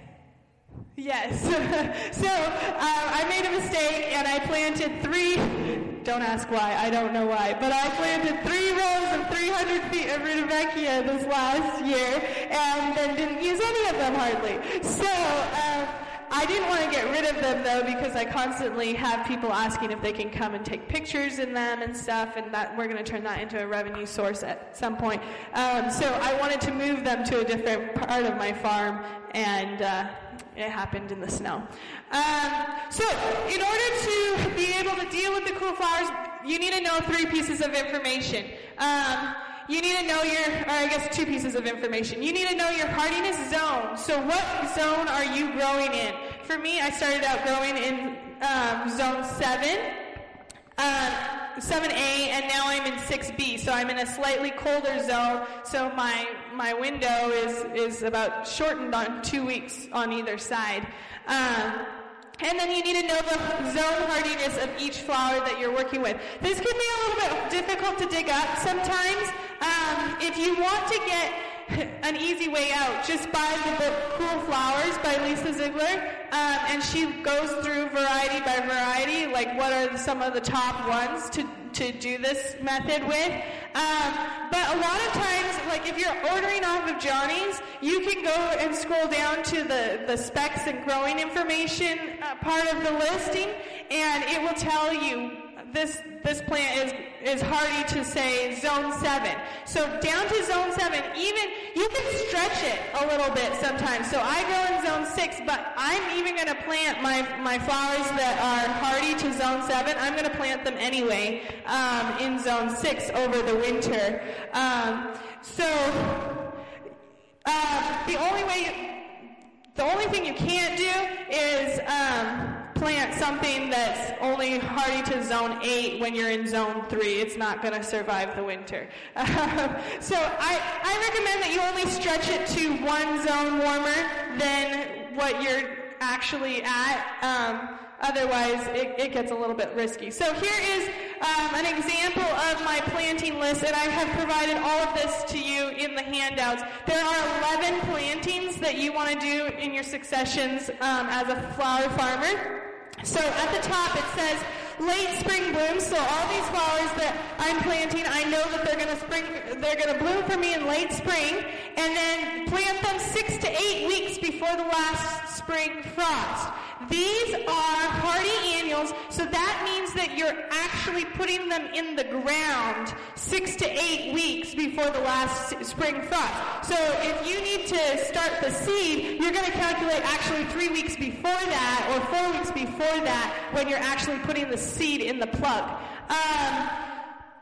So I made a mistake and I planted 3, don't ask why, I don't know why, but I planted 3 rows of 300 feet of Rudbeckia this last year and then didn't use any of them hardly. So I didn't want to get rid of them though, because I constantly have people asking if they can come and take pictures in them and stuff, and that we're going to turn that into a revenue source at some point. So I wanted to move them to a different part of my farm, and it happened in the snow. So in order to be able to deal with the cool flowers, you need to know 3 pieces of information. You need to know or 2 pieces of information. You need to know your hardiness zone. So what zone are you growing in? For me, I started out growing in zone 7A, and now I'm in 6B. So I'm in a slightly colder zone. So my window is about shortened on 2 weeks on either side. And then you need to know the zone hardiness of each flower that you're working with. This can be a little bit difficult to dig up sometimes. If you want to get an easy way out, just buy the book Cool Flowers by Lisa Ziegler. And she goes through variety by variety, like what are some of the top ones to do this method with. But a lot of times, like if you're ordering off of Johnny's, you can go and scroll down to the specs and growing information part of the listing, and it will tell you this plant is hardy to, say, zone 7. So down to zone 7, even you can stretch it a little bit sometimes. So I grow in zone 6, but I'm even going to plant my flowers that are hardy to zone 7. I'm going to plant them anyway in zone 6 over the winter. The only thing you can't do is plant something that's only hardy to zone 8 when you're in zone 3. It's not going to survive the winter. So I recommend that you only stretch it to one zone warmer than what you're actually at. Otherwise, it gets a little bit risky. So here is an example of my planting list, and I have provided all of this to you in the handouts. There are 11 plantings that you want to do in your successions as a flower farmer. So at the top it says late spring blooms. So all these flowers that I'm planting, I know that they're going to bloom for me in late spring, and then plant them 6 to 8 weeks before the last spring frost. These are hardy annuals, so that means that you're actually putting them in the ground 6 to 8 weeks before the last spring frost. So if you need to start the seed, you're going to calculate actually 3 weeks before that or 4 weeks before that when you're actually putting the seed in the plug. So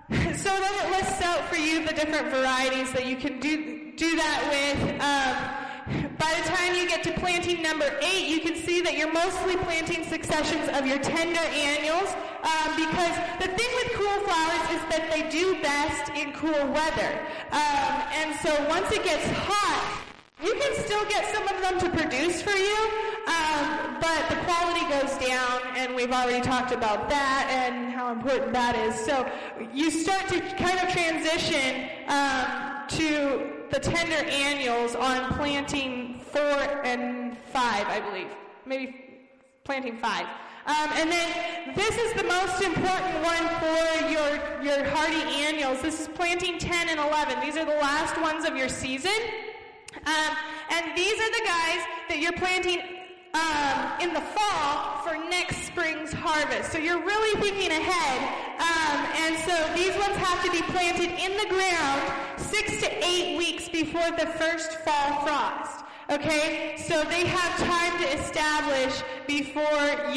So then it lists out for you the different varieties that you can do that with. By the time you get to planting number 8, you can see that you're mostly planting successions of your tender annuals, because the thing with cool flowers is that they do best in cool weather. And so once it gets hot, you can still get some of them to produce for you, but the quality goes down, and we've already talked about that and how important that is. So you start to kind of transition to the tender annuals on planting 4 and 5, I believe. Maybe planting 5. And then this is the most important one for your hardy annuals. This is planting 10 and 11. These are the last ones of your season. And these are the guys that you're planting in the fall for next spring's harvest. So you're really thinking ahead. And so these ones have to be planted in the ground 6 to 8 weeks before the first fall frost. Okay? So they have time to establish before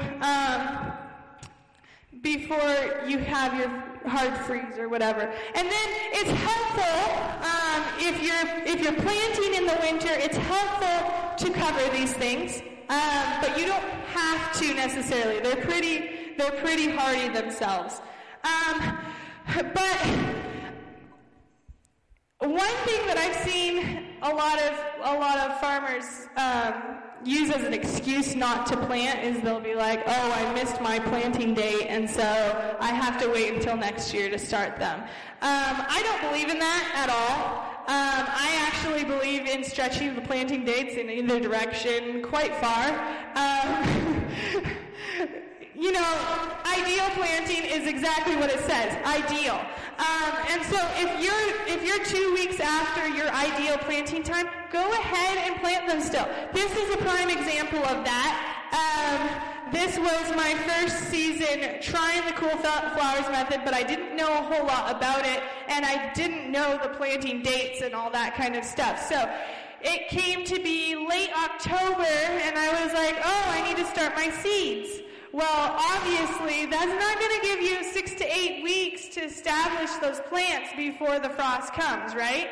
you have your hard freeze or whatever. And then it's helpful, if you're planting in the winter, it's helpful to cover these things. But you don't have to necessarily. They're pretty hardy themselves. But one thing that I've seen a lot of farmers use as an excuse not to plant is they'll be like, oh, I missed my planting date, and so I have to wait until next year to start them. I don't believe in that at all. I actually believe in stretching the planting dates in either direction quite far. Ideal planting is exactly what it says, ideal. And so if you're 2 weeks after your ideal planting time, go ahead and plant them still. This is a prime example of that. This was my first season trying the cool flowers method, but I didn't know a whole lot about it, and I didn't know the planting dates and all that kind of stuff. So it came to be late October, and I was like, oh, I need to start my seeds. Well, obviously, that's not going to give you 6 to 8 weeks to establish those plants before the frost comes, right?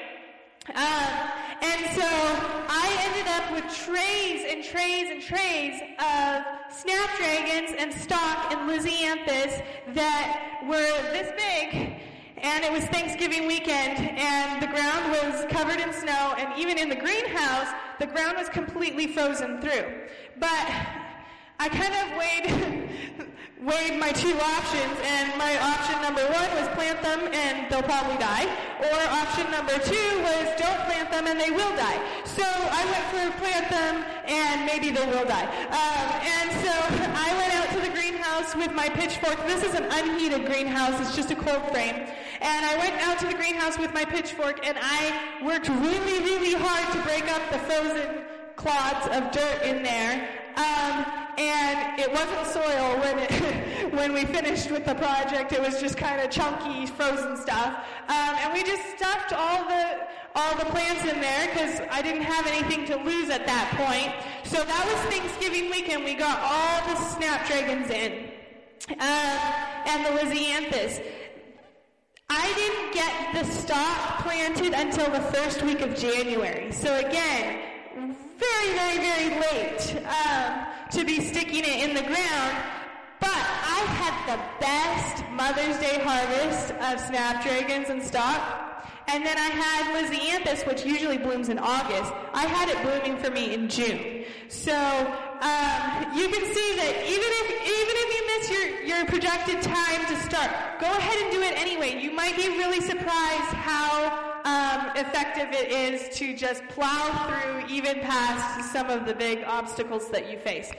And so I ended up with trays and trays and trays of snapdragons and stock and Lisianthus that were this big, and it was Thanksgiving weekend, and the ground was covered in snow, and even in the greenhouse, the ground was completely frozen through. But I kind of weighed my two options, and my option number 1 was plant them and they'll probably die, or option number 2 was don't plant them and they will die. So I went for plant them and maybe they will die. And so I went out to the greenhouse with my pitchfork. This is an unheated greenhouse, it's just a cold frame. And I went out to the greenhouse with my pitchfork, and I worked really, really hard to break up the frozen clods of dirt in there. And it wasn't soil when we finished with the project. It was just kind of chunky, frozen stuff. And we just stuffed all the plants in there because I didn't have anything to lose at that point. So that was Thanksgiving weekend. We got all the snapdragons in, and the Lisianthus. I didn't get the stock planted until the first week of January. So again, very, very, very late to be sticking it in the ground, but I had the best Mother's Day harvest of snapdragons and stock, and then I had Lisianthus, which usually blooms in August. I had it blooming for me in June. So you can see that even if you miss your projected time to start, go ahead and do it anyway. You might be really surprised how effective it is to just plow through even past some of the big obstacles that you face.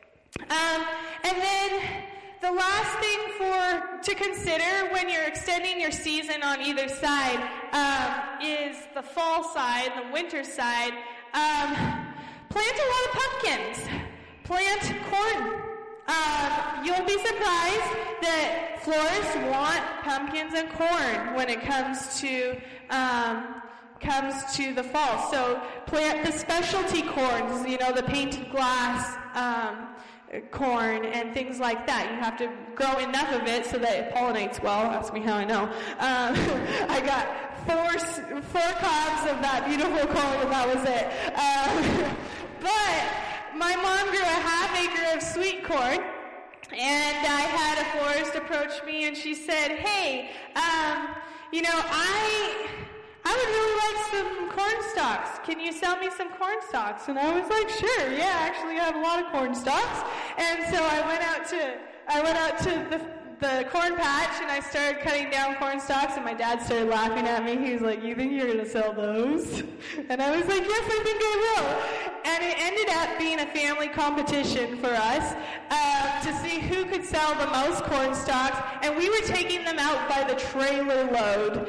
And then the last thing to consider when you're extending your season on either side is the fall side, the winter side. Plant a lot of pumpkins. Plant corn. You'll be surprised that florists want pumpkins and corn when it comes to the fall. So plant the specialty corns, the painted glass corn and things like that. You have to grow enough of it so that it pollinates well. Ask me how I know. I got four cobs of that beautiful corn, and that was it. But my mom grew a half acre of sweet corn, and I had a florist approach me, and she said, "Hey, I would really like some corn stalks. Can you sell me some corn stalks?" And I was like, "Sure, yeah, actually I have a lot of corn stalks." And so I went out to the corn patch, and I started cutting down corn stalks, and my dad started laughing at me. He was like, "You think you're going to sell those?" And I was like, "Yes, I think I will." And it ended up being a family competition for us to see who could sell the most corn stalks, and we were taking them out by the trailer load.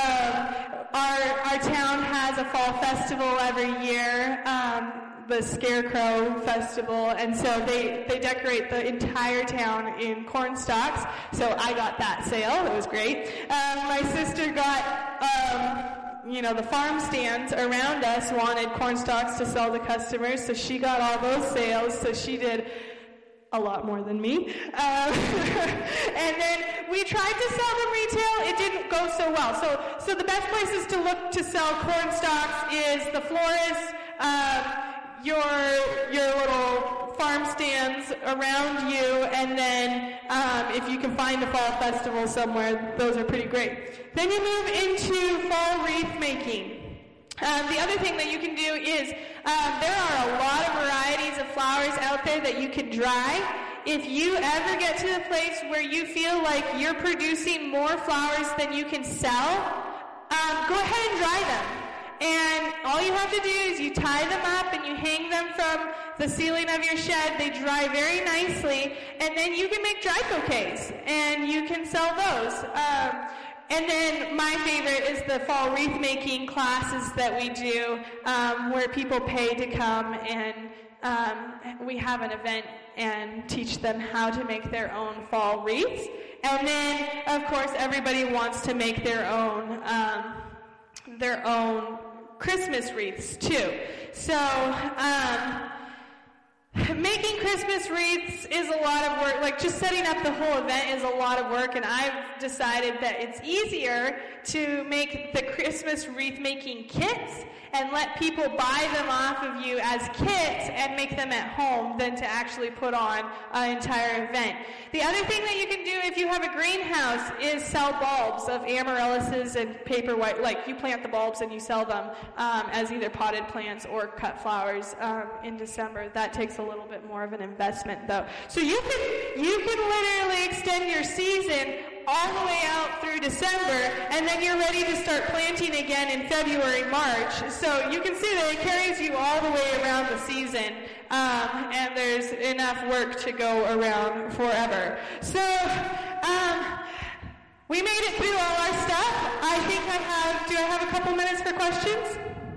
Our town has a fall festival every year, the Scarecrow Festival, and so they decorate the entire town in corn stalks. So I got that sale. It was great. My sister got, the farm stands around us wanted corn stalks to sell to customers, so she got all those sales. So she did a lot more than me. And then we tried to sell them retail. It didn't go so well. So the best places to look to sell corn stalks is the florist, your little farm stands around you, and then if you can find a fall festival somewhere, those are pretty great. Then you move into fall wreath making. The other thing that you can do is there are a lot of varieties of flowers out there that you can dry. If you ever get to the place where you feel like you're producing more flowers than you can sell, go ahead and dry them. And all you have to do is you tie them up and you hang them from the ceiling of your shed. They dry very nicely, and then you can make dry bouquets, and you can sell those. And then my favorite is the fall wreath making classes that we do, where people pay to come, and we have an event and teach them how to make their own fall wreaths. And then, of course, everybody wants to make their own Christmas wreaths too. So, making Christmas wreaths is a lot of work. Like, just setting up the whole event is a lot of work, and I've decided that it's easier to make the Christmas wreath making kits and let people buy them off of you as kits and make them at home than to actually put on an entire event. The other thing that you can do if you have a greenhouse is sell bulbs of amaryllises and paper white. Like, you plant the bulbs and you sell them as either potted plants or cut flowers in December. That takes a little bit more of an investment, though. So you can literally extend your season all the way out through December, and then you're ready to start planting again in February, March. So you can see that it carries you all the way around the season, and there's enough work to go around forever. So we made it through all our stuff. Do I have a couple minutes for questions?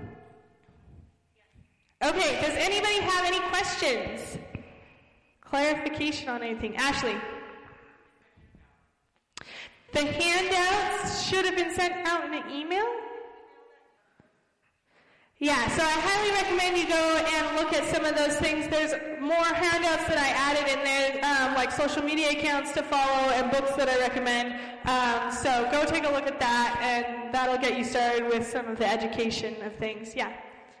Okay, does anybody have any questions? Clarification on anything? Ashley? The handouts should have been sent out in an email? Yeah, so I highly recommend you go and look at some of those things. There's more handouts that I added in there, like social media accounts to follow and books that I recommend. So go take a look at that, and that'll get you started with some of the education of things. Yeah.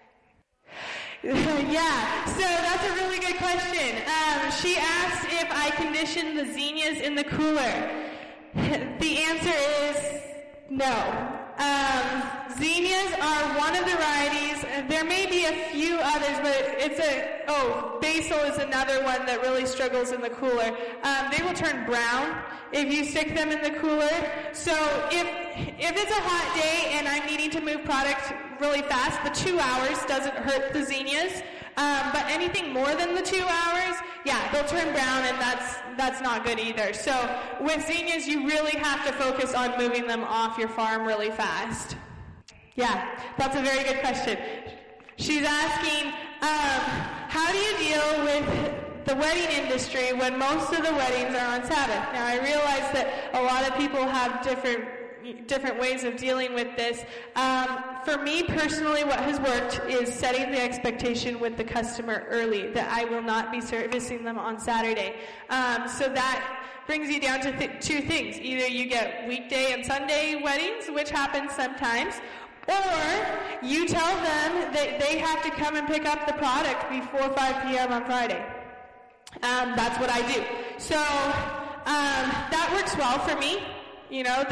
Yeah, so that's a really good question. She asked if I conditioned the zinnias in the cooler. The answer is no. Zinnias are one of the varieties. There may be a few others, but basil is another one that really struggles in the cooler. They will turn brown if you stick them in the cooler. So if it's a hot day and I'm needing to move product really fast, the 2 hours doesn't hurt the zinnias. But anything more than the 2 hours, yeah, they'll turn brown, and that's not good either. So with zinnias, you really have to focus on moving them off your farm really fast. Yeah, that's a very good question. She's asking, how do you deal with the wedding industry when most of the weddings are on Sabbath? Now, I realize that a lot of people have different different ways of dealing with this. For me personally, what has worked is setting the expectation with the customer early that I will not be servicing them on Saturday. So that brings you down to two things. Either you get weekday and Sunday weddings, which happens sometimes, or you tell them that they have to come and pick up the product before 5 p.m. on Friday. That's what I do. So that works well for me. You know,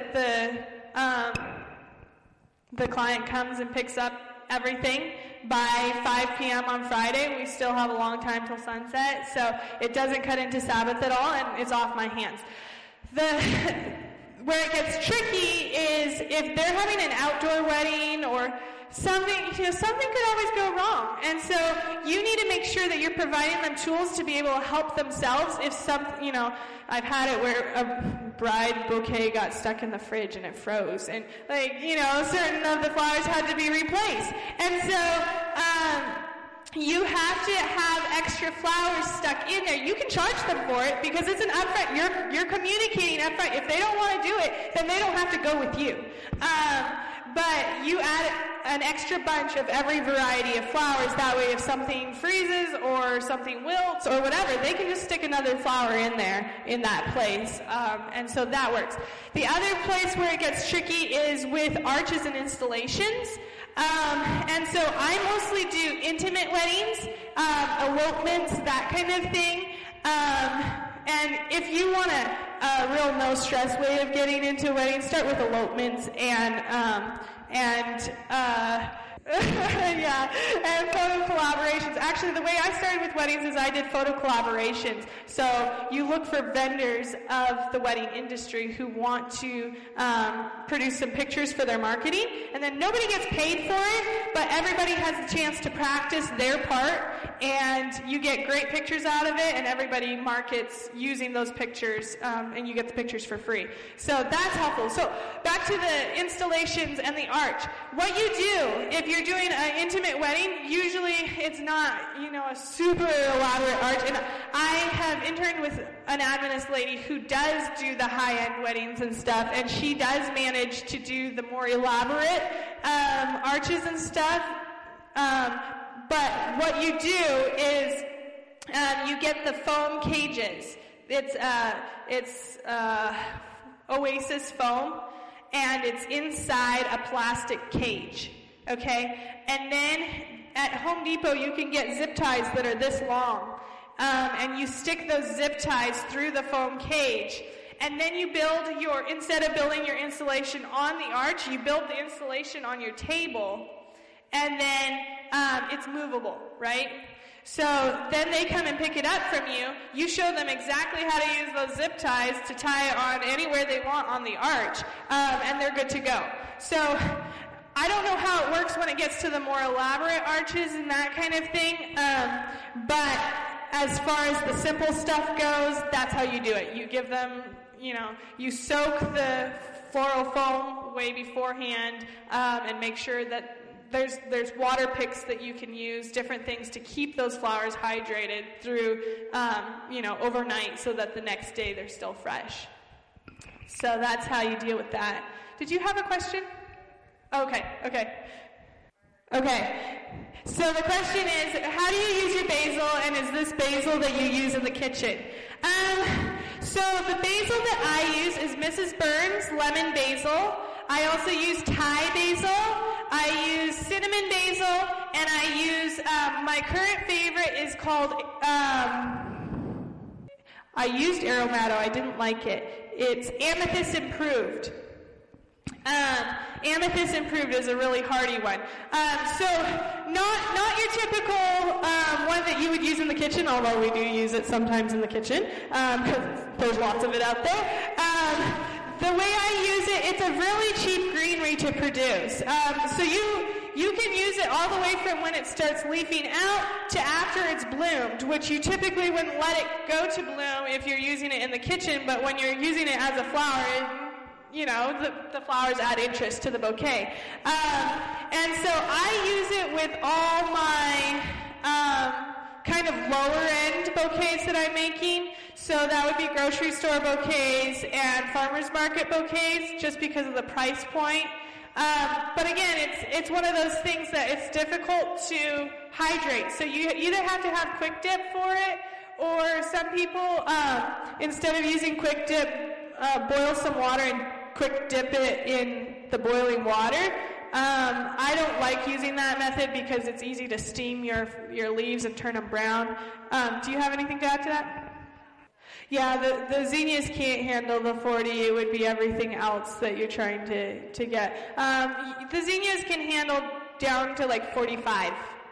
the client comes and picks up everything by 5 p.m. on Friday. We still have a long time till sunset, so it doesn't cut into Sabbath at all, and it's off my hands. Where it gets tricky is if they're having an outdoor wedding or something, something could always go wrong. And so you need to make sure that you're providing them tools to be able to help themselves if I've had it where a bride bouquet got stuck in the fridge and it froze. And certain of the flowers had to be replaced. And so, you have to have extra flowers stuck in there. You can charge them for it because it's an upfront. You're communicating upfront. If they don't want to do it, then they don't have to go with you. But you add an extra bunch of every variety of flowers. That way if something freezes or something wilts or whatever, they can just stick another flower in there in that place. And so that works. The other place where it gets tricky is with arches and installations. And so I mostly do intimate weddings, elopements, that kind of thing. And if you want a real no-stress way of getting into weddings, start with elopements and photo collaborations. Actually, the way I started with weddings is I did photo collaborations. So you look for vendors of the wedding industry who want to produce some pictures for their marketing, and then nobody gets paid for it, but everybody has a chance to practice their part, and you get great pictures out of it, and everybody markets using those pictures, and you get the pictures for free. So that's helpful. So back to the installations and the arch. What you do if you're doing an intimate wedding, usually it's not, a super elaborate arch. And I have interned with an Adventist lady who does do the high-end weddings and stuff, and she does manage to do the more elaborate arches and stuff. But what you do is you get the foam cages. It's Oasis foam, and it's inside a plastic cage. Okay? And then at Home Depot, you can get zip ties that are this long. And you stick those zip ties through the foam cage. And then you build instead of building your installation on the arch, you build the installation on your table. And then it's movable, right? So then they come and pick it up from you. You show them exactly how to use those zip ties to tie it on anywhere they want on the arch. And they're good to go. So I don't know how it works when it gets to the more elaborate arches and that kind of thing, but as far as the simple stuff goes, that's how you do it. You give them, you soak the floral foam way beforehand, and make sure that there's water picks that you can use, different things to keep those flowers hydrated through, overnight so that the next day they're still fresh. So that's how you deal with that. Did you have a question? Okay. So the question is, how do you use your basil, and is this basil that you use in the kitchen? So the basil that I use is Mrs. Burns lemon basil. I also use Thai basil. I use cinnamon basil, and I use, my current favorite is called, I used Aromato. I didn't like it. It's Amethyst Improved. Amethyst Improved is a really hardy one. So not your typical one that you would use in the kitchen, although we do use it sometimes in the kitchen, because there's lots of it out there. The way I use it, it's a really cheap greenery to produce. So you can use it all the way from when it starts leafing out to after it's bloomed, which you typically wouldn't let it go to bloom if you're using it in the kitchen, but when you're using it as a flower, the flowers add interest to the bouquet. And so I use it with all my kind of lower-end bouquets that I'm making. So that would be grocery store bouquets and farmers market bouquets, just because of the price point. But again, it's one of those things that it's difficult to hydrate. So you either have to have Quick Dip for it, or some people, instead of using Quick Dip, boil some water and Quick Dip it in the boiling water. I don't like using that method because it's easy to steam your leaves and turn them brown. Do you have anything to add to that? Yeah, the zinnias can't handle the 40. It would be everything else that you're trying to get. The zinnias can handle down to like 45.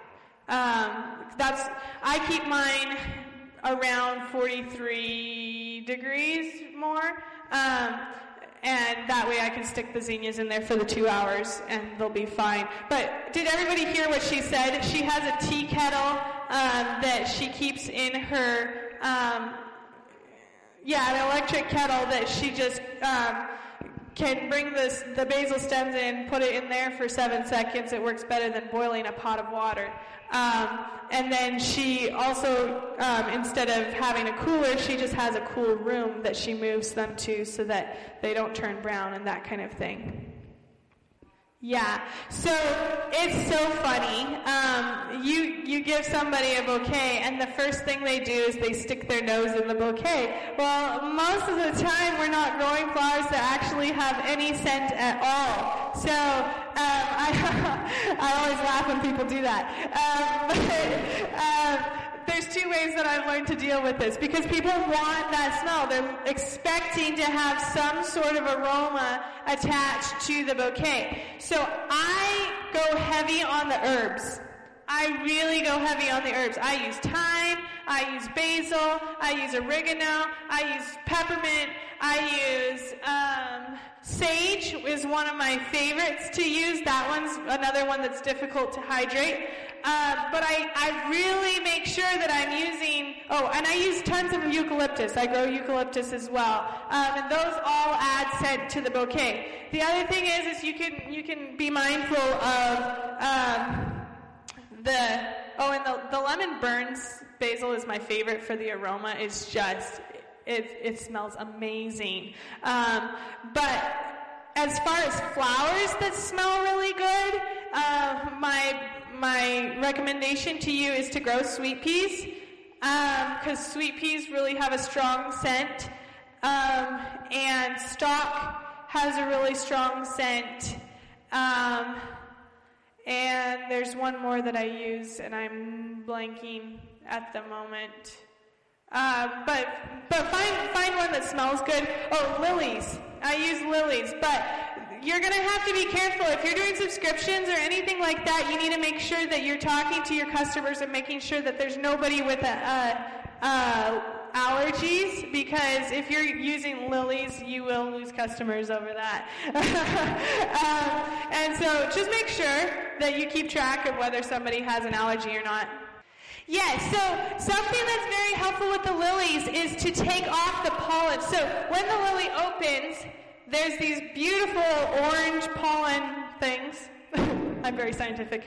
I keep mine around 43 degrees more. And that way I can stick the zinnias in there for the 2 hours and they'll be fine. But did everybody hear what she said? She has a tea kettle that she keeps in her, an electric kettle that she just can bring the basil stems in, put it in there for 7 seconds. It works better than boiling a pot of water. And then she also, instead of having a cooler, she just has a cool room that she moves them to so that they don't turn brown and that kind of thing. Yeah, so it's so funny. You give somebody a bouquet, and the first thing they do is they stick their nose in the bouquet. Well, most of the time we're not growing flowers that actually have any scent at all. So I always laugh when people do that. There's 2 ways that I've learned to deal with this, because people want that smell. They're expecting to have some sort of aroma attached to the bouquet. So I go heavy on the herbs. I really go heavy on the herbs. I use thyme, I use basil, I use oregano, I use peppermint, I use sage is one of my favorites to use. That one's another one that's difficult to hydrate. But I really make sure that I'm using, and I use tons of eucalyptus. I grow eucalyptus as well. And those all add scent to the bouquet. The other thing is you can be mindful of the lemon burns basil is my favorite for the aroma. It's just, it smells amazing. But as far as flowers that smell really good, my recommendation to you is to grow sweet peas, because sweet peas really have a strong scent, and stock has a really strong scent, and there's one more that I use, and I'm blanking at the moment. But find one that smells good. Oh, lilies. I use lilies, but you're going to have to be careful. If you're doing subscriptions or anything like that, you need to make sure that you're talking to your customers and making sure that there's nobody with allergies, because if you're using lilies, you will lose customers over that. And so just make sure that you keep track of whether somebody has an allergy or not. Yes, so something that's very helpful with the lilies is to take off the pollen. So when the lily opens, there's these beautiful orange pollen things. I'm very scientific.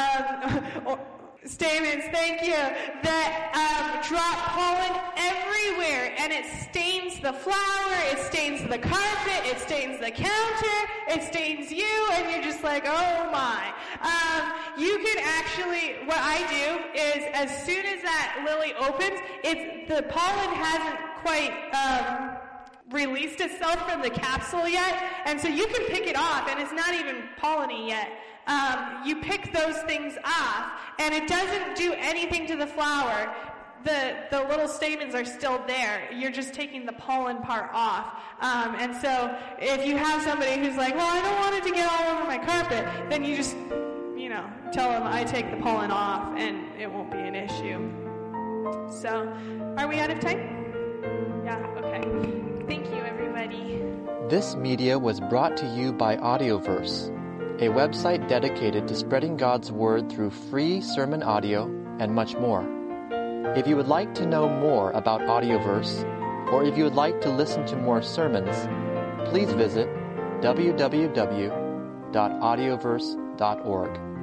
Stamens, thank you, that drop pollen everywhere, and it stains the flower, it stains the carpet, it stains the counter, it stains you, and you're just like, oh my. You can actually, what I do is, as soon as that lily opens, the pollen hasn't quite released itself from the capsule yet, and so you can pick it off, and it's not even pollen-y yet. You pick those things off, and it doesn't do anything to the flower. The little stamens are still there. You're just taking the pollen part off. And so if you have somebody who's like, well, I don't want it to get all over my carpet, then you just, tell them I take the pollen off, and it won't be an issue. So, are we out of time? Yeah, okay. Thank you, everybody. This media was brought to you by Audioverse, a website dedicated to spreading God's Word through free sermon audio and much more. If you would like to know more about Audioverse, or if you would like to listen to more sermons, please visit www.audioverse.org.